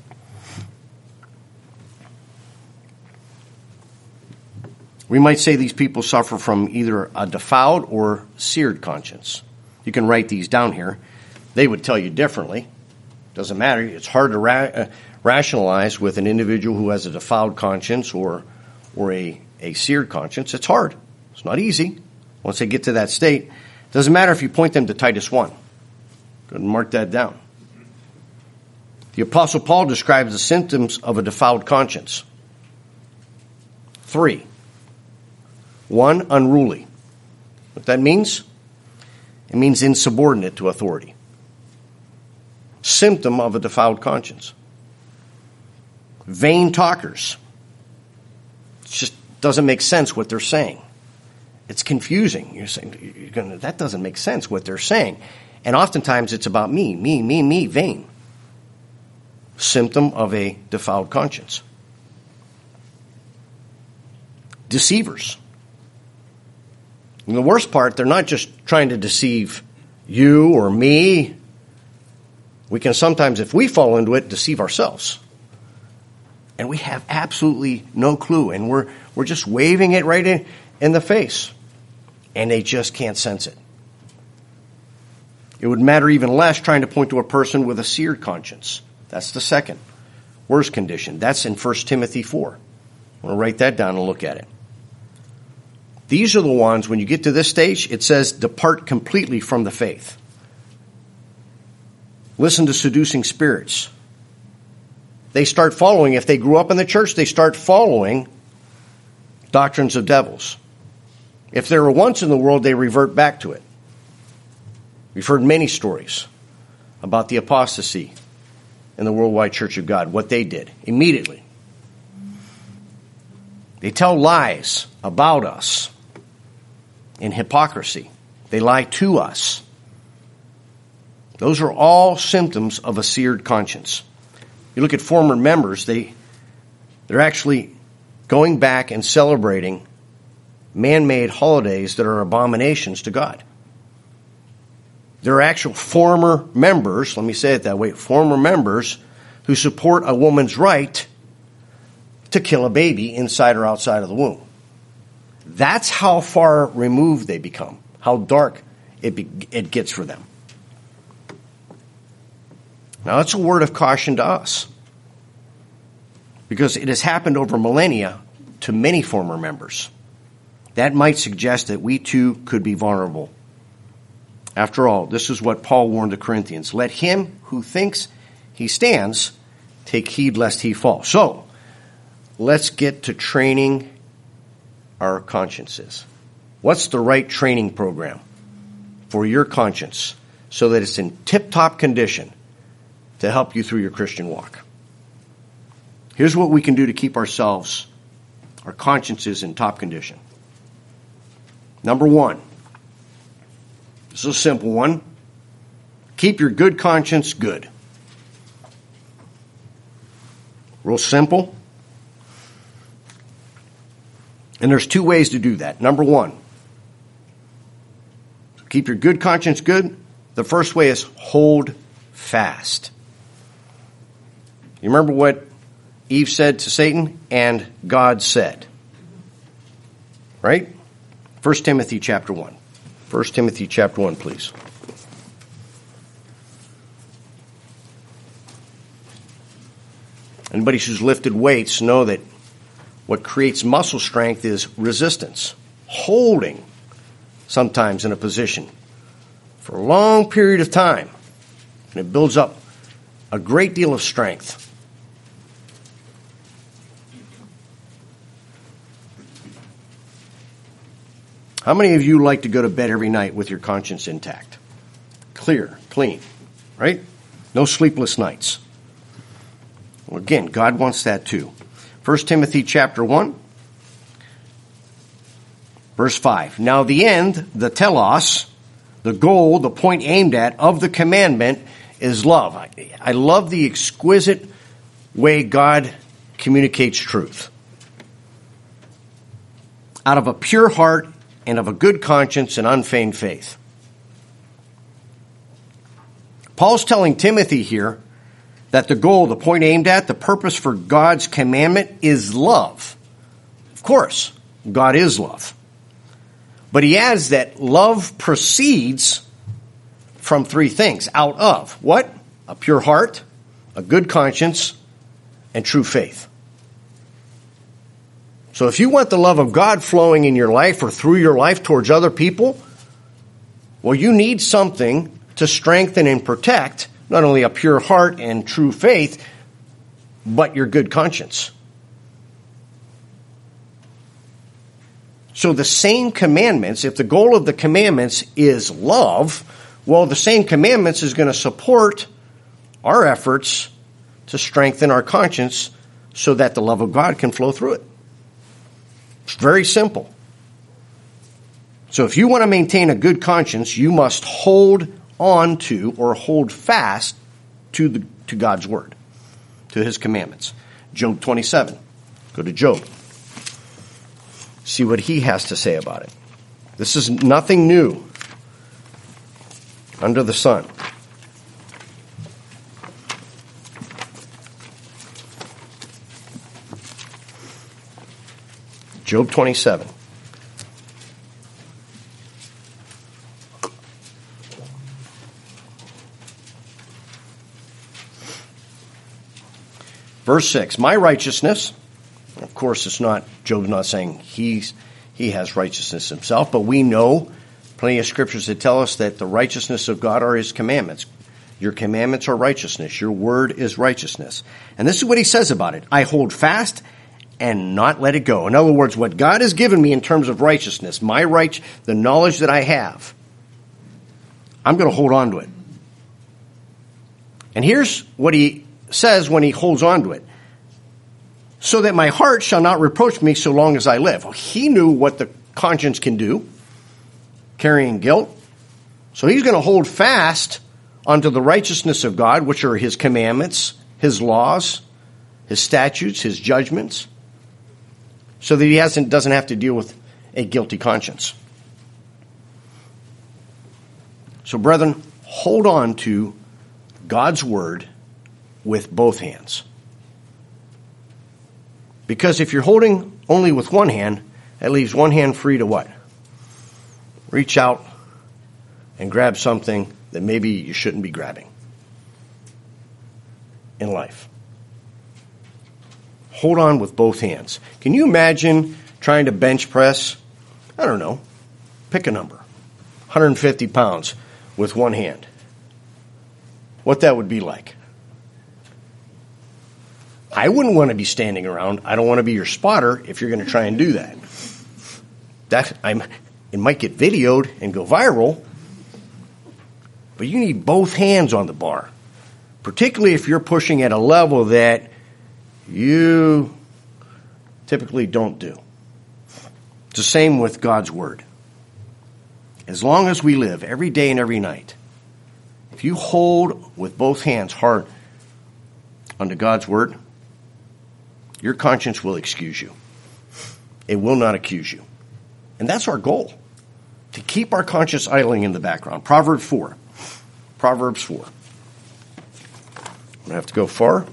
We might say these people suffer from either a defiled or seared conscience. You can write these down here. They would tell you differently. Doesn't matter. It's hard to ra- uh, rationalize with an individual who has a defiled conscience or or a, a seared conscience. It's hard. It's not easy. Once they get to that state, it doesn't matter if you point them to Titus one. Go ahead and mark that down. The Apostle Paul describes the symptoms of a defiled conscience. Three. One, unruly. What that means? It means insubordinate to authority. Symptom of a defiled conscience. Vain talkers. It just doesn't make sense what they're saying. It's confusing. You're saying, you're gonna, that doesn't make sense what they're saying. And oftentimes it's about me, me, me, me, vain. Symptom of a defiled conscience. Deceivers. And the worst part, they're not just trying to deceive you or me. We can sometimes, if we fall into it, deceive ourselves. And we have absolutely no clue. And we're we're just waving it right in, in the face. And they just can't sense it. It would matter even less trying to point to a person with a seared conscience. That's the second worst condition. That's in First Timothy four. I'm going to write that down and look at it. These are the ones, when you get to this stage, it says, depart completely from the faith. Listen to seducing spirits. They start following, if they grew up in the church, they start following doctrines of devils. If they were once in the world, they revert back to it. We've heard many stories about the apostasy in the Worldwide Church of God, what they did immediately. They tell lies about us in hypocrisy. They lie to us. Those are all symptoms of a seared conscience. You look at former members, they, they're actually going back and celebrating man-made holidays that are abominations to God. There are actual former members, let me say it that way, former members who support a woman's right to kill a baby inside or outside of the womb. That's how far removed they become, how dark it, be, it gets for them. Now, that's a word of caution to us, because it has happened over millennia to many former members. That might suggest that we too could be vulnerable. After all, this is what Paul warned the Corinthians. Let him who thinks he stands take heed lest he fall. So, let's get to training our consciences. What's the right training program for your conscience so that it's in tip-top condition to help you through your Christian walk? Here's what we can do to keep ourselves, our consciences, in top condition. Number one, this is a simple one. Keep your good conscience good. Real simple. And there's two ways to do that. Number one, keep your good conscience good. The first way is hold fast. You remember what Eve said to Satan? And God said. Right? First Timothy chapter one. First Timothy chapter one, please. Anybody who's lifted weights know that what creates muscle strength is resistance. Holding sometimes in a position for a long period of time. And it builds up a great deal of strength. How many of you like to go to bed every night with your conscience intact? Clear, clean, right? No sleepless nights. Well, again, God wants that too. First Timothy chapter one, verse five. Now the end, the telos, the goal, the point aimed at of the commandment is love. I, I love the exquisite way God communicates truth. Out of a pure heart and of a good conscience and unfeigned faith. Paul's telling Timothy here that the goal, the point aimed at, the purpose for God's commandment is love. Of course, God is love. But he adds that love proceeds from three things. Out of what? A pure heart, a good conscience, and true faith. So if you want the love of God flowing in your life or through your life towards other people, well, you need something to strengthen and protect not only a pure heart and true faith, but your good conscience. So the same commandments, if the goal of the commandments is love, well, the same commandments is going to support our efforts to strengthen our conscience so that the love of God can flow through it. It's very simple. So if you want to maintain a good conscience, you must hold on to or hold fast to the to God's word, to his commandments. Job twenty-seven. Go to Job. See what he has to say about it. This is nothing new under the sun. Job twenty-seven. Verse six, my righteousness, of course it's not, Job's not saying he's, he has righteousness himself, but we know plenty of scriptures that tell us that the righteousness of God are his commandments. Your commandments are righteousness. Your word is righteousness. And this is what he says about it. I hold fast and not let it go. In other words, what God has given me in terms of righteousness, my right, the knowledge that I have, I'm going to hold on to it. And here's what he says when he holds on to it. So that my heart shall not reproach me so long as I live. Well, he knew what the conscience can do, carrying guilt. So he's going to hold fast unto the righteousness of God, which are his commandments, his laws, his statutes, his judgments, so that he hasn't doesn't have to deal with a guilty conscience. So, brethren, hold on to God's word with both hands. Because if you're holding only with one hand, that leaves one hand free to what? Reach out and grab something that maybe you shouldn't be grabbing in life. Hold on with both hands. Can you imagine trying to bench press, I don't know, pick a number, one hundred fifty pounds with one hand? What that would be like? I wouldn't want to be standing around. I don't want to be your spotter if you're going to try and do that. That I'm, it might get videoed and go viral, but you need both hands on the bar, particularly if you're pushing at a level that you typically don't do. It's the same with God's word. As long as we live every day and every night, if you hold with both hands hard unto God's word, your conscience will excuse you. It will not accuse you. And that's our goal, to keep our conscience idling in the background. Proverbs four. Proverbs four. I don't have to go far.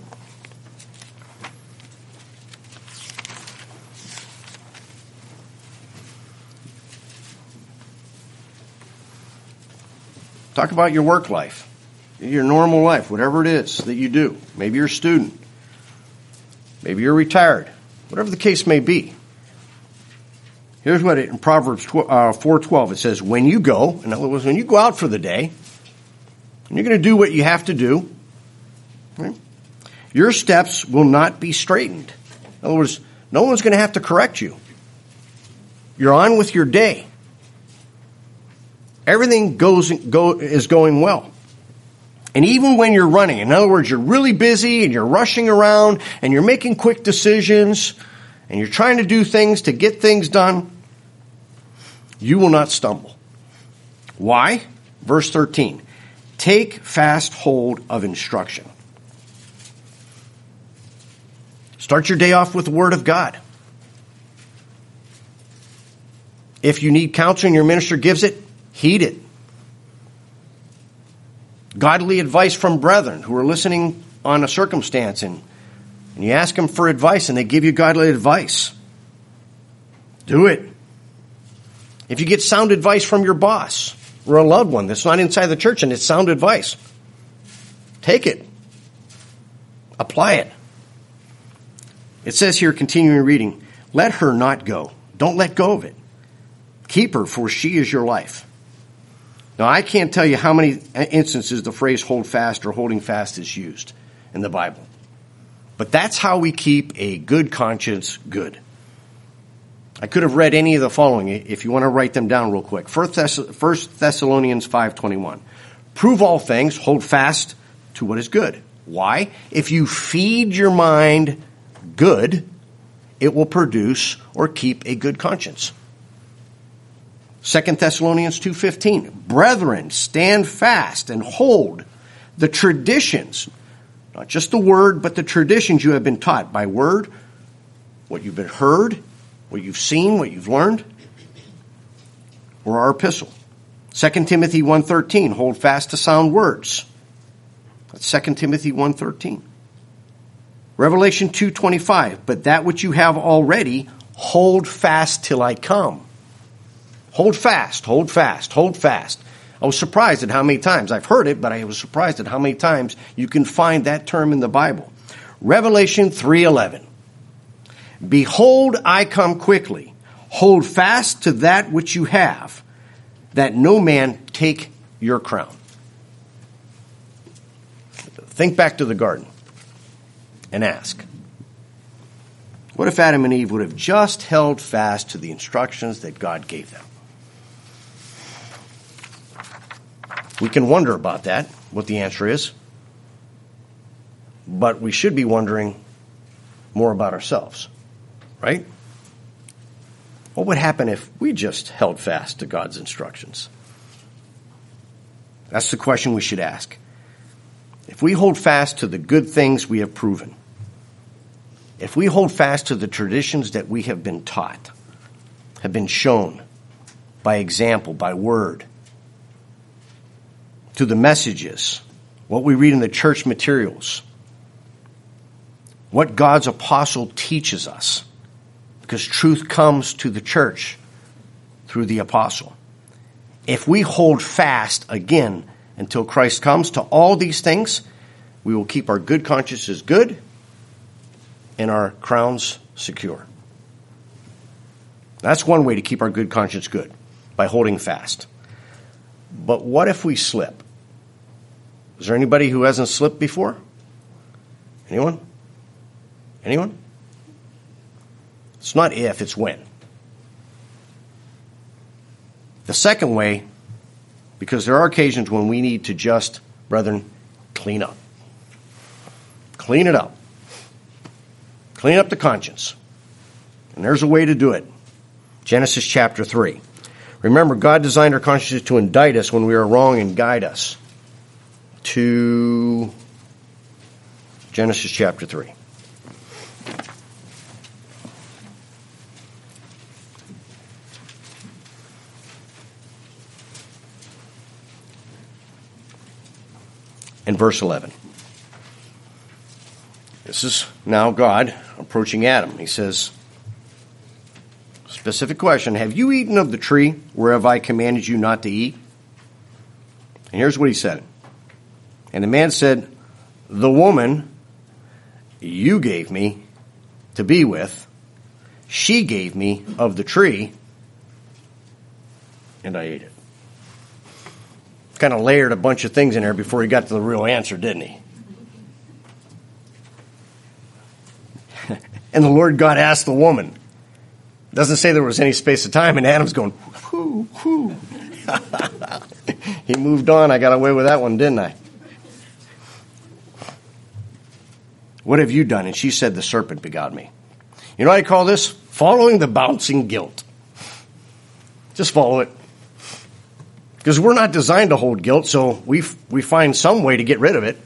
Talk about your work life, your normal life, whatever it is that you do. Maybe you're a student. Maybe you're retired. Whatever the case may be. Here's what it, in Proverbs four twelve, it says, when you go, in other words, when you go out for the day, and you're going to do what you have to do, right, your steps will not be straightened. In other words, no one's going to have to correct you. You're on with your day. everything goes go, is going well. And even when you're running, in other words, you're really busy and you're rushing around and you're making quick decisions and you're trying to do things to get things done, you will not stumble. Why? Verse thirteen. Take fast hold of instruction. Start your day off with the Word of God. If you need counsel and your minister gives it, heed it. Godly advice from brethren who are listening on a circumstance, and, and you ask them for advice and they give you godly advice. Do it. If you get sound advice from your boss or a loved one that's not inside the church and it's sound advice, take it. Apply it. It says here, continuing reading, let her not go. Don't let go of it. Keep her, for she is your life. Now, I can't tell you how many instances the phrase hold fast or holding fast is used in the Bible. But that's how we keep a good conscience good. I could have read any of the following if you want to write them down real quick. First Thessalonians five twenty-one. Prove all things, hold fast to what is good. Why? If you feed your mind good, it will produce or keep a good conscience. Second Thessalonians two fifteen, brethren, stand fast and hold the traditions, not just the word, but the traditions you have been taught by word, what you've been heard, what you've seen, what you've learned, or our epistle. Second Timothy one thirteen, hold fast to sound words. That's Second Timothy one thirteen. Revelation two twenty-five, but that which you have already, hold fast till I come. Hold fast, hold fast, hold fast. I was surprised at how many times, I've heard it, but I was surprised at how many times you can find that term in the Bible. Revelation three eleven. Behold, I come quickly. Hold fast to that which you have, that no man take your crown. Think back to the garden and ask, what if Adam and Eve would have just held fast to the instructions that God gave them? We can wonder about that, what the answer is. But we should be wondering more about ourselves, right? What would happen if we just held fast to God's instructions? That's the question we should ask. If we hold fast to the good things we have proven, if we hold fast to the traditions that we have been taught, have been shown by example, by word, to the messages, what we read in the church materials, what God's apostle teaches us, because truth comes to the church through the apostle. If we hold fast again until Christ comes to all these things, we will keep our good consciences good and our crowns secure. That's one way to keep our good conscience good, by holding fast. But what if we slip? Is there anybody who hasn't slipped before? Anyone? Anyone? It's not if, it's when. The second way, because there are occasions when we need to just, brethren, clean up. Clean it up. Clean up the conscience. And there's a way to do it. Genesis chapter three. Remember, God designed our consciences to indict us when we are wrong and guide us to Genesis chapter three. And verse eleven. This is now God approaching Adam. He says, specific question, have you eaten of the tree whereof I commanded you not to eat? And here's what he said. And the man said, the woman you gave me to be with, she gave me of the tree, and I ate it. Kind of layered a bunch of things in there before he got to the real answer, didn't he? And the Lord God asked the woman. Doesn't say there was any space of time, and Adam's going, whoo, whoo. He moved on. I got away with that one, didn't I? What have you done? And she said, the serpent begot me. You know what I call this? Following the bouncing guilt. Just follow it. Because we're not designed to hold guilt, so we we find some way to get rid of it.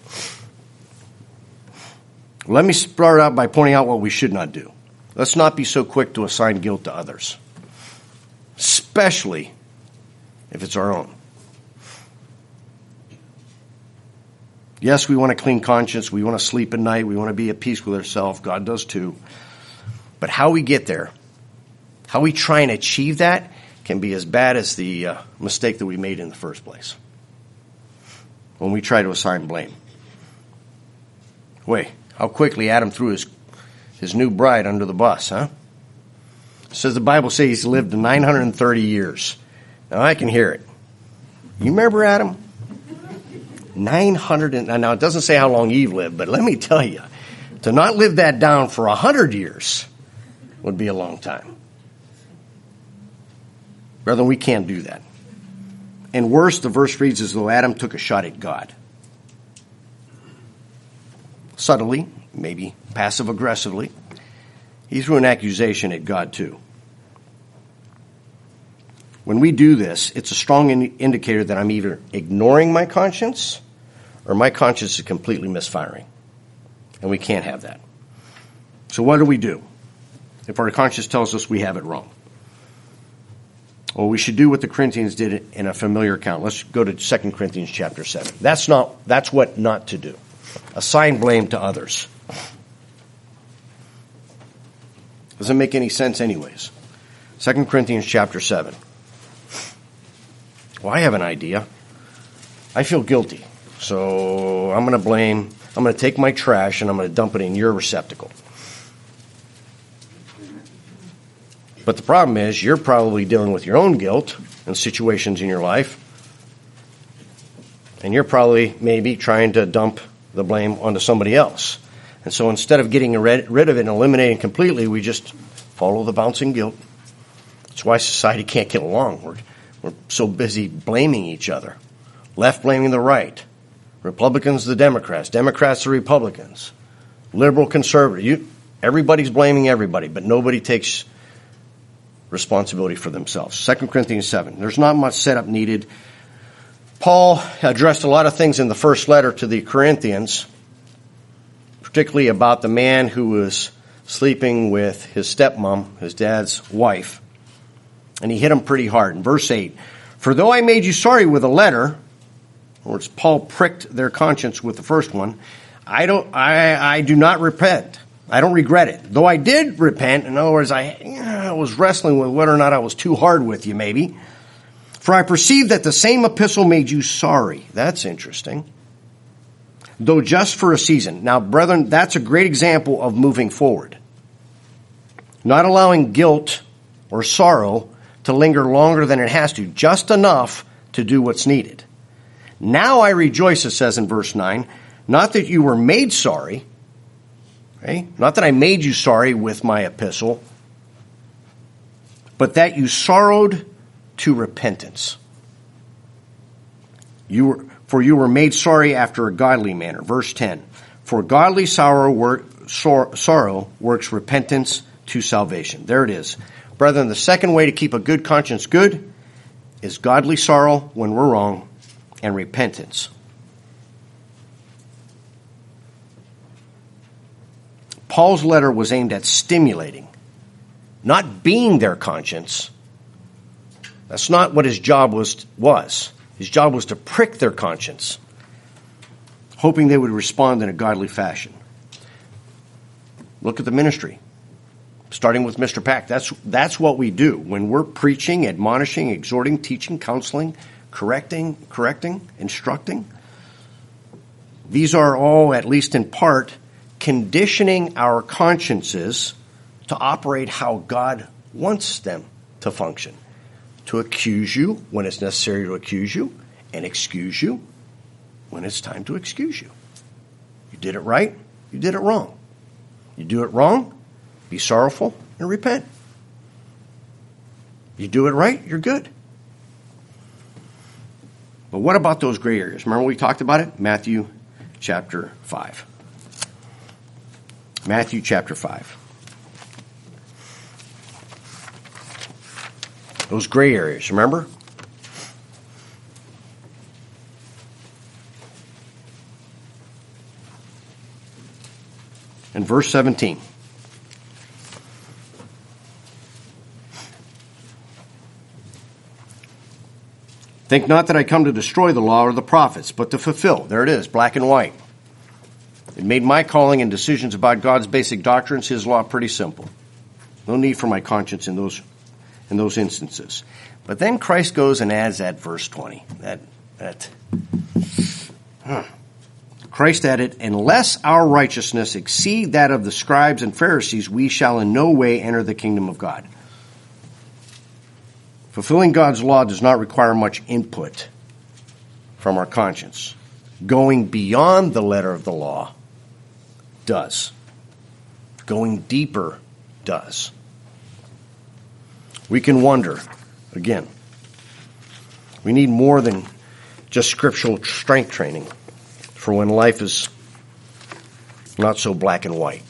Let me start out by pointing out what we should not do. Let's not be so quick to assign guilt to others, especially if it's our own. Yes, we want a clean conscience. We want to sleep at night. We want to be at peace with ourselves. God does too. But how we get there, how we try and achieve that, can be as bad as the uh, mistake that we made in the first place. When we try to assign blame. Wait, how quickly Adam threw his his new bride under the bus, huh? It says the Bible says he's lived nine hundred thirty years. Now I can hear it. You remember Adam? nine hundred, and, now it doesn't say how long Eve lived, but let me tell you, to not live that down for one hundred years would be a long time. Brethren, we can't do that. And worse, the verse reads as though Adam took a shot at God. Subtly, maybe passive-aggressively, he threw an accusation at God too. When we do this, it's a strong in- indicator that I'm either ignoring my conscience or my conscience is completely misfiring. And we can't have that. So what do we do if our conscience tells us we have it wrong? Well, we should do what the Corinthians did in a familiar account. Let's go to Second Corinthians chapter seven. That's not, that's what not to do. Assign blame to others. Doesn't make any sense anyways. Second Corinthians chapter seven. Well, I have an idea. I feel guilty. So I'm going to blame, I'm going to take my trash and I'm going to dump it in your receptacle. But the problem is you're probably dealing with your own guilt and situations in your life. And you're probably maybe trying to dump the blame onto somebody else. And so instead of getting rid of it and eliminating completely, we just follow the bouncing guilt. That's why society can't get along. We're, we're so busy blaming each other. Left blaming the right. Republicans the Democrats. Democrats the Republicans. Liberal, conservative. You, everybody's blaming everybody, but nobody takes responsibility for themselves. Second Corinthians seven. There's not much setup needed. Paul addressed a lot of things in the first letter to the Corinthians, particularly about the man who was sleeping with his stepmom, his dad's wife. And he hit him pretty hard. In verse eight, for though I made you sorry with a letter, or it's Paul pricked their conscience with the first one, I don't, I, I do not repent. I don't regret it. Though I did repent, in other words, I, I was wrestling with whether or not I was too hard with you, maybe. For I perceive that the same epistle made you sorry. That's interesting. Though just for a season. Now, brethren, that's a great example of moving forward. Not allowing guilt or sorrow to linger longer than it has to, just enough to do what's needed. Now I rejoice, it says in verse nine, not that you were made sorry, okay? Not that I made you sorry with my epistle, but that you sorrowed to repentance. You were, for you were made sorry after a godly manner. Verse ten, for godly sorrow, work, sor, sorrow works repentance to salvation. There it is. Brethren, the second way to keep a good conscience good is godly sorrow when we're wrong and repentance. Paul's letter was aimed at stimulating, not being their conscience. That's not what his job was. was. His job was to prick their conscience, hoping they would respond in a godly fashion. Look at the ministry. Starting with Mister Pack, that's that's what we do. When we're preaching, admonishing, exhorting, teaching, counseling, correcting, correcting, instructing, these are all, at least in part, conditioning our consciences to operate how God wants them to function. To accuse you when it's necessary to accuse you, and excuse you when it's time to excuse you. You did it right, you did it wrong. You do it wrong, be sorrowful and repent. You do it right, you're good. But what about those gray areas? Remember we talked about it? Matthew chapter five. Matthew chapter five. Those gray areas, remember? And verse seventeen. Think not that I come to destroy the law or the prophets, but to fulfill. There it is, black and white. It made my calling and decisions about God's basic doctrines, his law, pretty simple. No need for my conscience in those in those instances. But then Christ goes and adds that verse twenty. That that huh. Christ added, unless our righteousness exceed that of the scribes and Pharisees, we shall in no way enter the kingdom of God. Fulfilling God's law does not require much input from our conscience. Going beyond the letter of the law does. Going deeper does. We can wonder, again, we need more than just scriptural strength training for when life is not so black and white,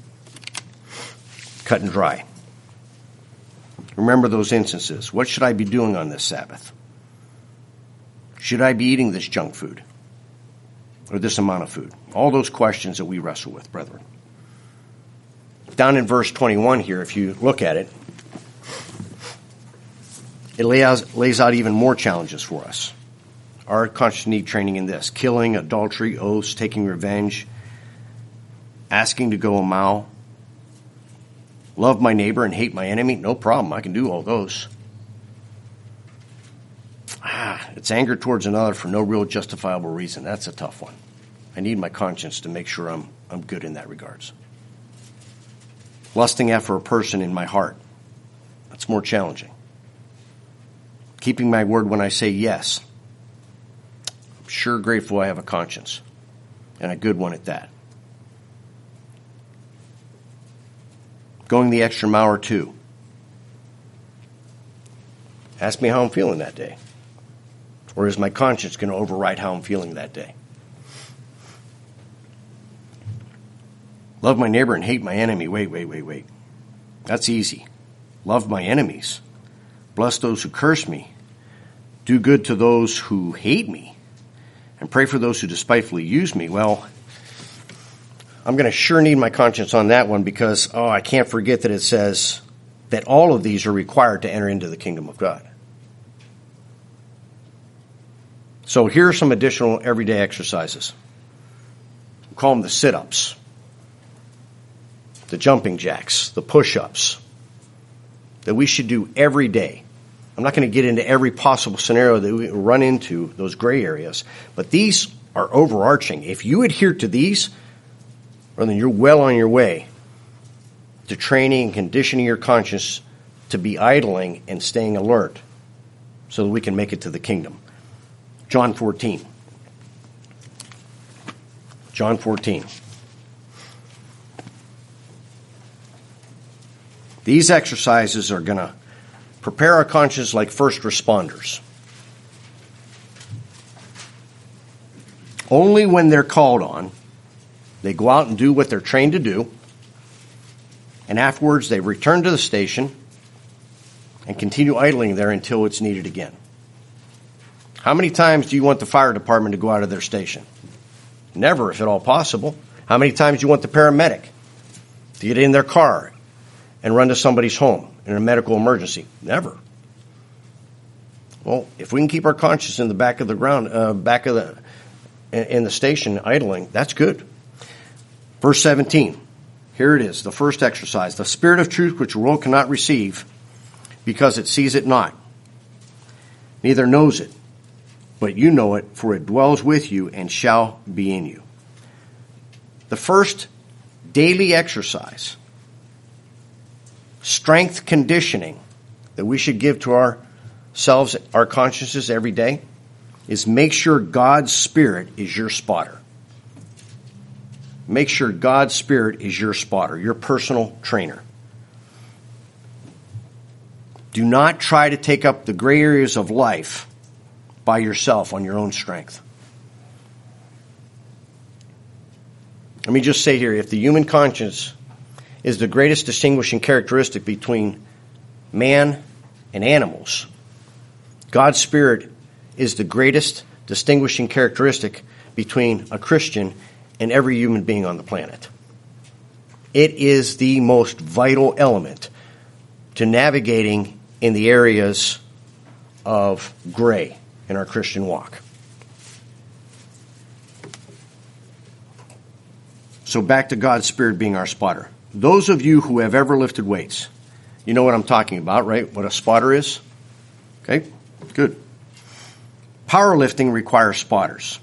cut and dry. Remember those instances. What should I be doing on this Sabbath? Should I be eating this junk food? Or this amount of food? All those questions that we wrestle with, brethren. Down in verse twenty-one here, if you look at it, it lays, lays out even more challenges for us. Our conscious need training in this. Killing, adultery, oaths, taking revenge, asking to go a mile, love my neighbor and hate my enemy. No problem. I can do all those. Ah, it's anger towards another for no real justifiable reason. That's a tough one. I need my conscience to make sure I'm I'm good in that regards. Lusting after a person in my heart. That's more challenging. Keeping my word when I say yes. I'm sure grateful I have a conscience. And a good one at that. Going the extra mile or two. Ask me how I'm feeling that day. Or is my conscience going to override how I'm feeling that day? Love my neighbor and hate my enemy. Wait, wait, wait, wait. That's easy. Love my enemies. Bless those who curse me. Do good to those who hate me. And pray for those who despitefully use me. Well, I'm going to sure need my conscience on that one because, oh, I can't forget that it says that all of these are required to enter into the kingdom of God. So here are some additional everyday exercises. We call them the sit-ups, the jumping jacks, the push-ups that we should do every day. I'm not going to get into every possible scenario that we run into, those gray areas, but these are overarching. If you adhere to these, well, then you're well on your way to training and conditioning your conscience to be idling and staying alert so that we can make it to the kingdom. John fourteen. John fourteen. These exercises are going to prepare our conscience like first responders. Only when they're called on, they go out and do what they're trained to do, and afterwards they return to the station and continue idling there until it's needed again. How many times do you want the fire department to go out of their station? Never, if at all possible. How many times do you want the paramedic to get in their car and run to somebody's home in a medical emergency? Never. Well, if we can keep our conscience in the back of the ground, uh, back of the, in the station idling, that's good. Verse seventeen. Here it is, the first exercise. The Spirit of truth which the world cannot receive because it sees it not, neither knows it. But you know it, for it dwells with you and shall be in you. The first daily exercise, strength conditioning that we should give to ourselves, our consciences every day, is make sure God's Spirit is your spotter. Make sure God's Spirit is your spotter, your personal trainer. Do not try to take up the gray areas of life by yourself on your own strength. Let me just say here, if the human conscience is the greatest distinguishing characteristic between man and animals, God's Spirit is the greatest distinguishing characteristic between a Christian and every human being on the planet. It is the most vital element to navigating in the areas of gray in our Christian walk. So back to God's Spirit being our spotter. Those of you who have ever lifted weights, you know what I'm talking about, right? What a spotter is? Okay, good. Powerlifting requires spotters.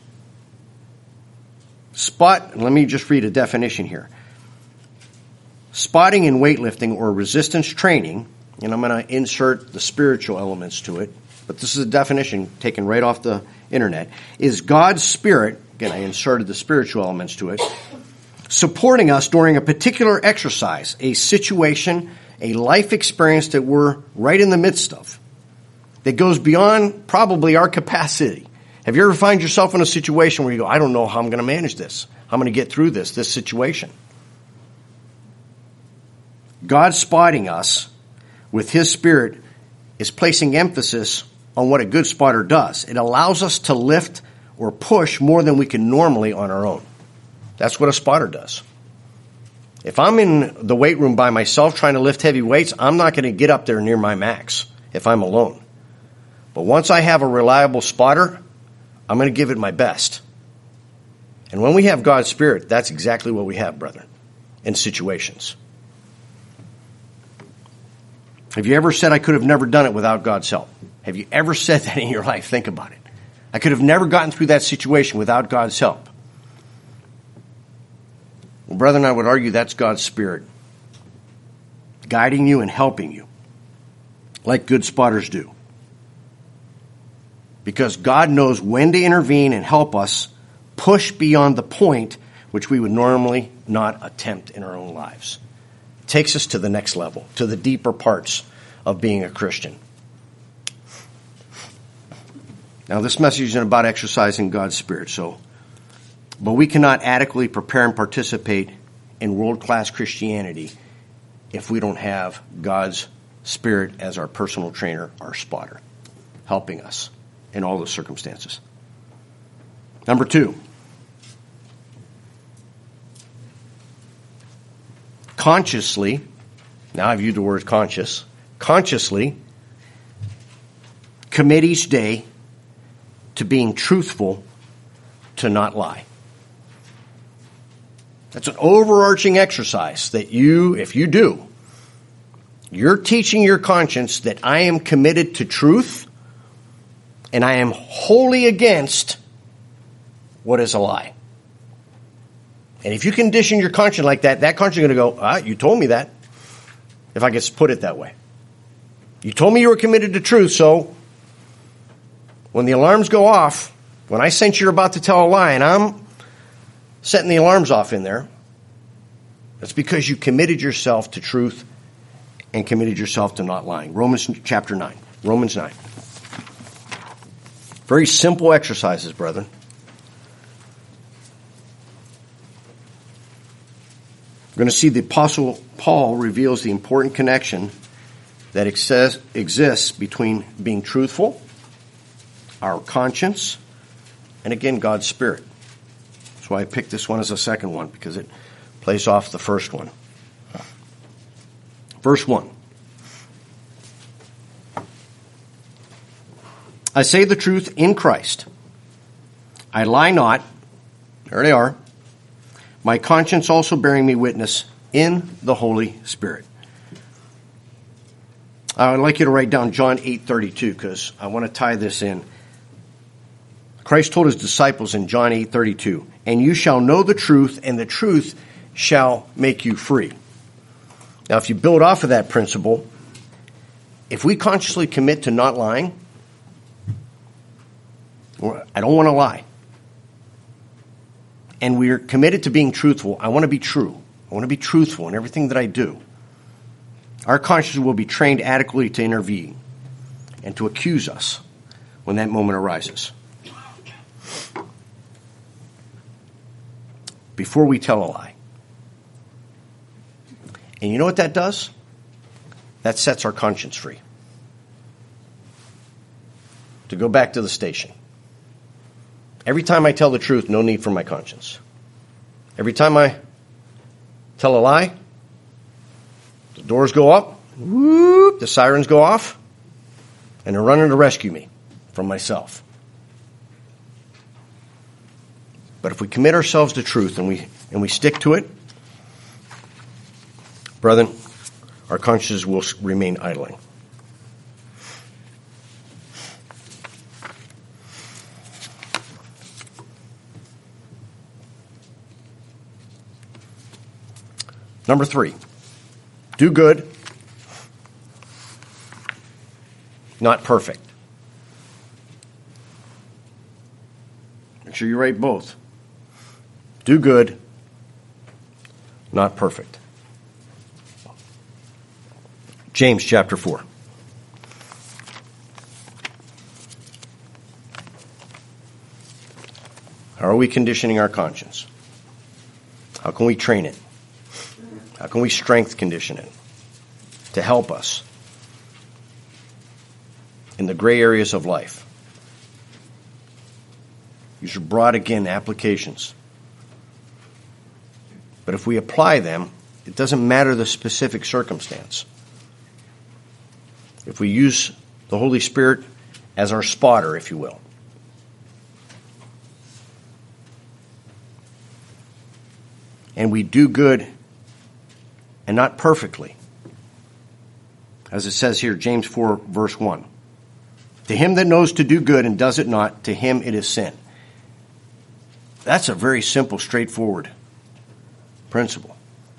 Spot, let me just read a definition here. Spotting in weightlifting or resistance training, and I'm going to insert the spiritual elements to it, but this is a definition taken right off the internet, is God's Spirit, again I inserted the spiritual elements to it, supporting us during a particular exercise, a situation, a life experience that we're right in the midst of, that goes beyond probably our capacity. Have you ever find yourself in a situation where you go, I don't know how I'm going to manage this. How I'm going to get through this, this situation. God spotting us with His Spirit is placing emphasis on what a good spotter does. It allows us to lift or push more than we can normally on our own. That's what a spotter does. If I'm in the weight room by myself trying to lift heavy weights, I'm not going to get up there near my max if I'm alone. But once I have a reliable spotter, I'm going to give it my best. And when we have God's Spirit, that's exactly what we have, brethren, in situations. Have you ever said, I could have never done it without God's help? Have you ever said that in your life? Think about it. I could have never gotten through that situation without God's help. Well, brethren, I would argue that's God's Spirit guiding you and helping you like good spotters do. Because God knows when to intervene and help us push beyond the point which we would normally not attempt in our own lives. It takes us to the next level, to the deeper parts of being a Christian. Now, this message isn't about exercising God's Spirit, so, but we cannot adequately prepare and participate in world-class Christianity if we don't have God's Spirit as our personal trainer, our spotter, helping us in all the circumstances. Number two, consciously, now I've used the word conscious, consciously commit each day to being truthful, to not lie. That's an overarching exercise that you, if you do, you're teaching your conscience that I am committed to truth and I am wholly against what is a lie. And if you condition your conscience like that, that conscience is going to go, ah, you told me that, if I could put it that way. You told me you were committed to truth, so when the alarms go off, when I sense you're about to tell a lie and I'm setting the alarms off in there, that's because you committed yourself to truth and committed yourself to not lying. Romans chapter nine. Romans nine. Very simple exercises, brethren. We're going to see the Apostle Paul reveals the important connection that exists between being truthful, our conscience, and again, God's Spirit. That's why I picked this one as a second one, because it plays off the first one. Verse one. I say the truth in Christ. I lie not. There they are. My conscience also bearing me witness in the Holy Spirit. I would like you to write down John eight thirty-two, because I want to tie this in. Christ told his disciples in John eight thirty-two, and you shall know the truth, and the truth shall make you free. Now, if you build off of that principle, if we consciously commit to not lying, I don't want to lie, and we're committed to being truthful, I want to be true. I want to be truthful in everything that I do. Our conscience will be trained adequately to intervene and to accuse us when that moment arises. Before we tell a lie. And you know what that does? That sets our conscience free. To go back to the station. Every time I tell the truth, no need for my conscience. Every time I tell a lie, the doors go up, whoop, the sirens go off, and they're running to rescue me from myself. But if we commit ourselves to truth and we and we stick to it, brethren, our consciences will remain idling. Number three, do good, not perfect. Make sure you write both. Do good, not perfect. James chapter four. How are we conditioning our conscience? How can we train it? How can we strength condition it to help us in the gray areas of life? These are broad, again, applications. But if we apply them, it doesn't matter the specific circumstance. If we use the Holy Spirit as our spotter, if you will. And we do good and not perfectly. As it says here, James four, verse one. To him that knows to do good and does it not, to him it is sin. That's a very simple, straightforward principle.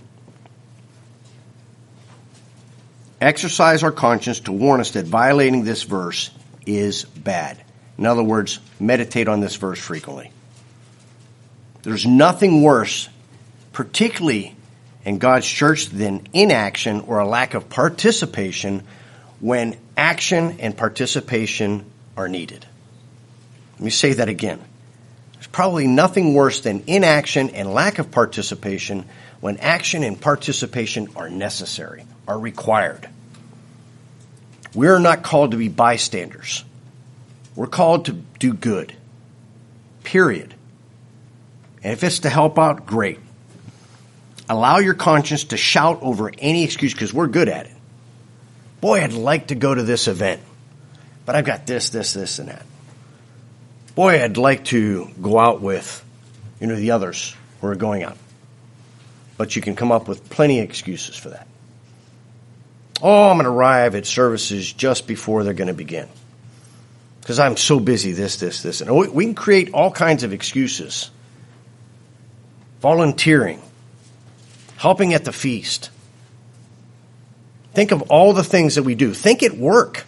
Exercise our conscience to warn us that violating this verse is bad. In other words, meditate on this verse frequently. There's nothing worse, particularly in God's church, than inaction or a lack of participation when action and participation are needed. Let me say that again. There's probably nothing worse than inaction and lack of participation when action and participation are necessary, are required. We're not called to be bystanders. We're called to do good. Period. And if it's to help out, great. Allow your conscience to shout over any excuse, because we're good at it. Boy, I'd like to go to this event, but I've got this, this, this, and that. Boy, I'd like to go out with, you know, the others who are going out. But you can come up with plenty of excuses for that. Oh, I'm going to arrive at services just before they're going to begin, because I'm so busy, this, this, this. And we can create all kinds of excuses. Volunteering. Helping at the feast. Think of all the things that we do. Think at work.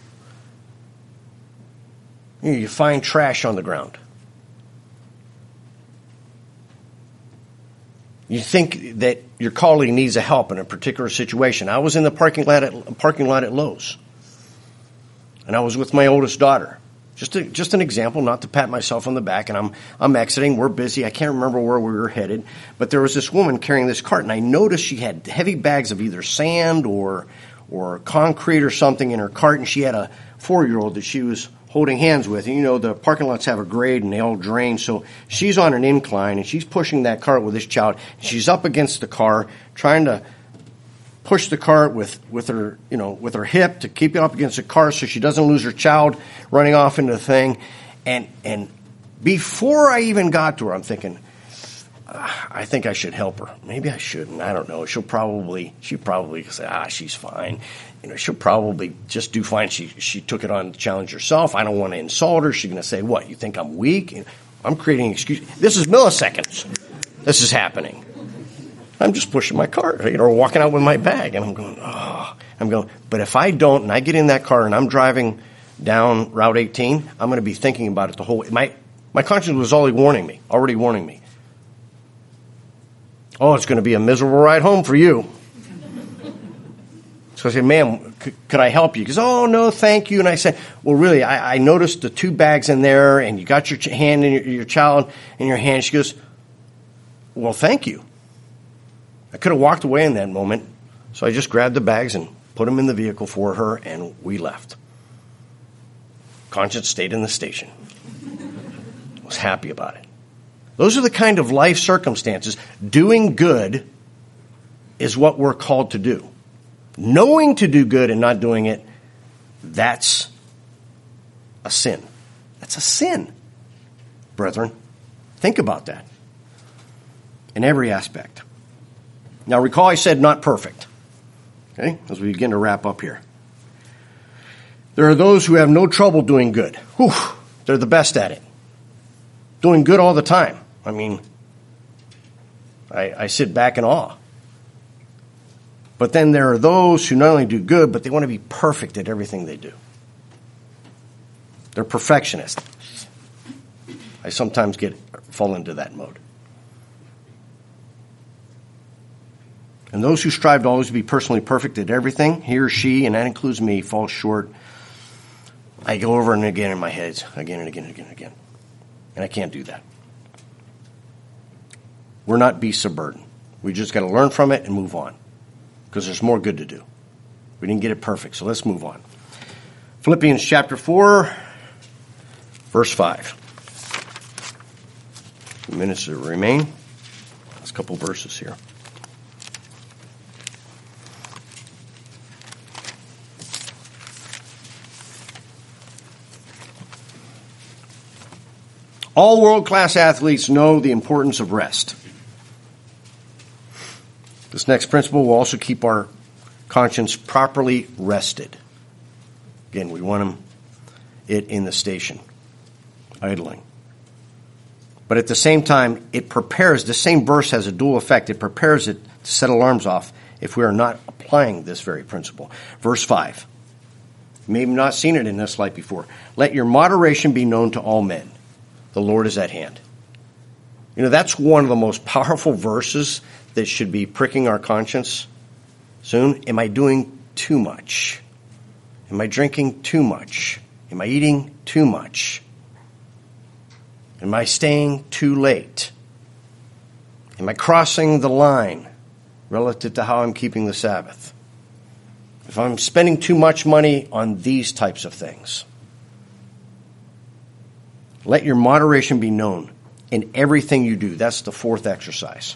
You know, you find trash on the ground. You think that your colleague needs a help in a particular situation. I was in the parking lot at, parking lot at Lowe's. And I was with my oldest daughter. Just a, just an example, not to pat myself on the back, and I'm I'm exiting. We're busy. I can't remember where we were headed, but there was this woman carrying this cart, and I noticed she had heavy bags of either sand or or concrete or something in her cart, and she had a four-year-old that she was holding hands with. And you know, the parking lots have a grade, and they all drain, so she's on an incline, and she's pushing that cart with this child. She's up against the car, trying to push the cart with, with her, you know, with her hip to keep it up against the car so she doesn't lose her child running off into the thing. And, and before I even got to her, I'm thinking, ah, I think I should help her. Maybe I shouldn't. I don't know. She'll probably, she probably say, ah, she's fine. You know, she'll probably just do fine. She, she took it on to challenge herself. I don't want to insult her. She's going to say, what, you think I'm weak? You know, I'm creating excuses. This is milliseconds. This is happening. I'm just pushing my cart, you know, or walking out with my bag, and I'm going, oh, I'm going, but if I don't, and I get in that car and I'm driving down Route eighteen, I'm going to be thinking about it the whole way. My, my conscience was already warning me, already warning me. Oh, it's going to be a miserable ride home for you. So I said, ma'am, c- could I help you? He goes, oh, no, thank you. And I said, well, really, I, I noticed the two bags in there, and you got your ch- hand in your, your child in your hand. She goes, well, thank you. I could have walked away in that moment, so I just grabbed the bags and put them in the vehicle for her, and we left. Conscience stayed in the station. I was happy about it. Those are the kind of life circumstances. Doing good is what we're called to do. Knowing to do good and not doing it, that's a sin. That's a sin, brethren. Think about that in every aspect. Now, recall I said not perfect, okay, as we begin to wrap up here. There are those who have no trouble doing good. Whew, they're the best at it. Doing good all the time. I mean, I, I sit back in awe. But then there are those who not only do good, but they want to be perfect at everything they do. They're perfectionists. I sometimes get fall into that mode. And those who strive to always be personally perfect at everything, he or she, and that includes me, falls short. I go over and again in my head, again and again and again and again. And I can't do that. We're not beasts of burden. We just got to learn from it and move on. Because there's more good to do. We didn't get it perfect, so let's move on. Philippians chapter four, verse five. A few minutes to remain. Last couple verses here. All world-class athletes know the importance of rest. This next principle will also keep our conscience properly rested. Again, we want them, it in the station, idling. But at the same time, it prepares, the same verse has a dual effect. It prepares it to set alarms off if we are not applying this very principle. Verse five. You may have not seen it in this light before. Let your moderation be known to all men. The Lord is at hand. You know, that's one of the most powerful verses that should be pricking our conscience soon. Am I doing too much? Am I drinking too much? Am I eating too much? Am I staying too late? Am I crossing the line relative to how I'm keeping the Sabbath? If I'm spending too much money on these types of things, let your moderation be known in everything you do. That's the fourth exercise.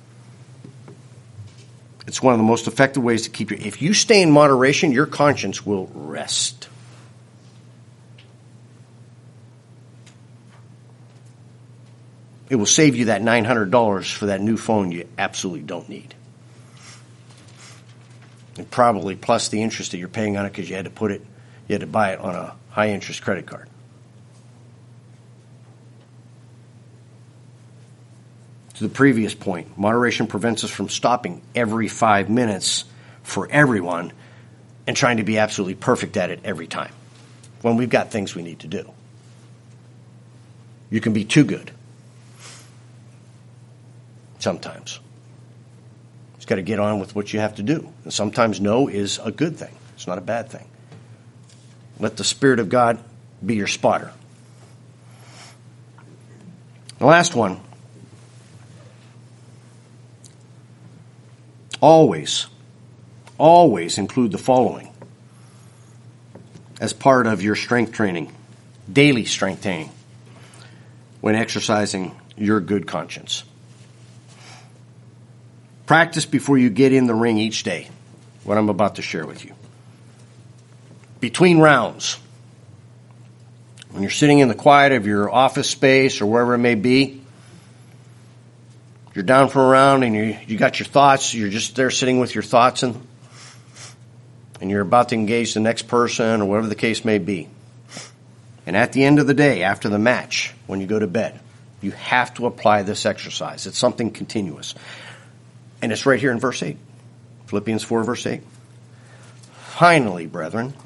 It's one of the most effective ways to keep your... If you stay in moderation, your conscience will rest. It will save you that nine hundred dollars for that new phone you absolutely don't need. And probably plus the interest that you're paying on it because you had to put it, you had to buy it on a high-interest credit card. To the previous point, moderation prevents us from stopping every five minutes for everyone and trying to be absolutely perfect at it every time when we've got things we need to do. You can be too good sometimes. You've got to get on with what you have to do. And sometimes no is a good thing. It's not a bad thing. Let the Spirit of God be your spotter. The last one. Always, always include the following as part of your strength training, daily strength training, when exercising your good conscience. Practice before you get in the ring each day, what I'm about to share with you. Between rounds, when you're sitting in the quiet of your office space or wherever it may be, you're down for a round and you you got your thoughts. You're just there sitting with your thoughts and and you're about to engage the next person or whatever the case may be. And at the end of the day, after the match, when you go to bed, you have to apply this exercise. It's something continuous. And it's right here in verse eight. Philippians four, verse eight. Finally, brethren,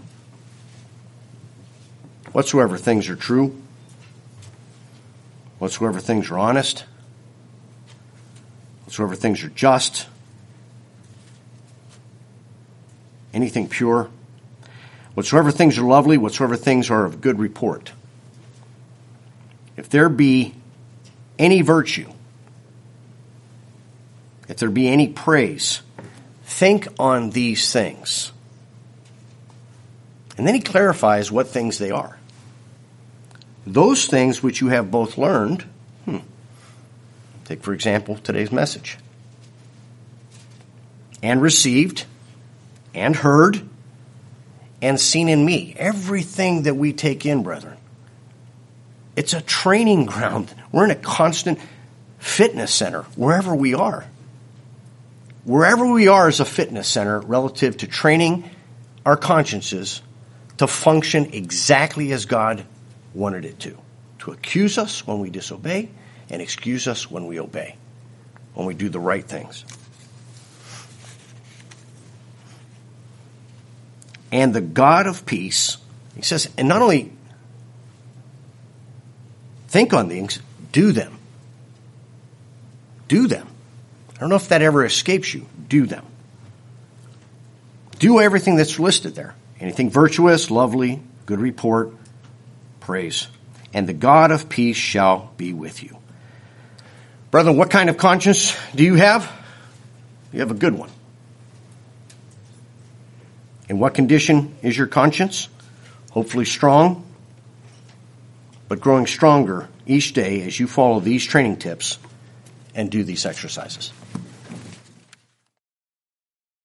whatsoever things are true, whatsoever things are honest, whatsoever things are just, anything pure, whatsoever things are lovely, whatsoever things are of good report. If there be any virtue, if there be any praise, think on these things. And then he clarifies what things they are. Those things which you have both learned, hmm, take for example today's message, and received, and heard, and seen in me. Everything that we take in, brethren. It's a training ground. We're in a constant fitness center, wherever we are. Wherever we are is a fitness center relative to training our consciences to function exactly as God wanted it to. To accuse us when we disobey and excuse us when we obey, when we do the right things. And the God of peace, he says, and not only think on things, do them. Do them. I don't know if that ever escapes you. Do them. Do everything that's listed there. Anything virtuous, lovely, good report, praise. And the God of peace shall be with you. Brethren, what kind of conscience do you have? You have a good one. In what condition is your conscience? Hopefully strong, but growing stronger each day as you follow these training tips and do these exercises.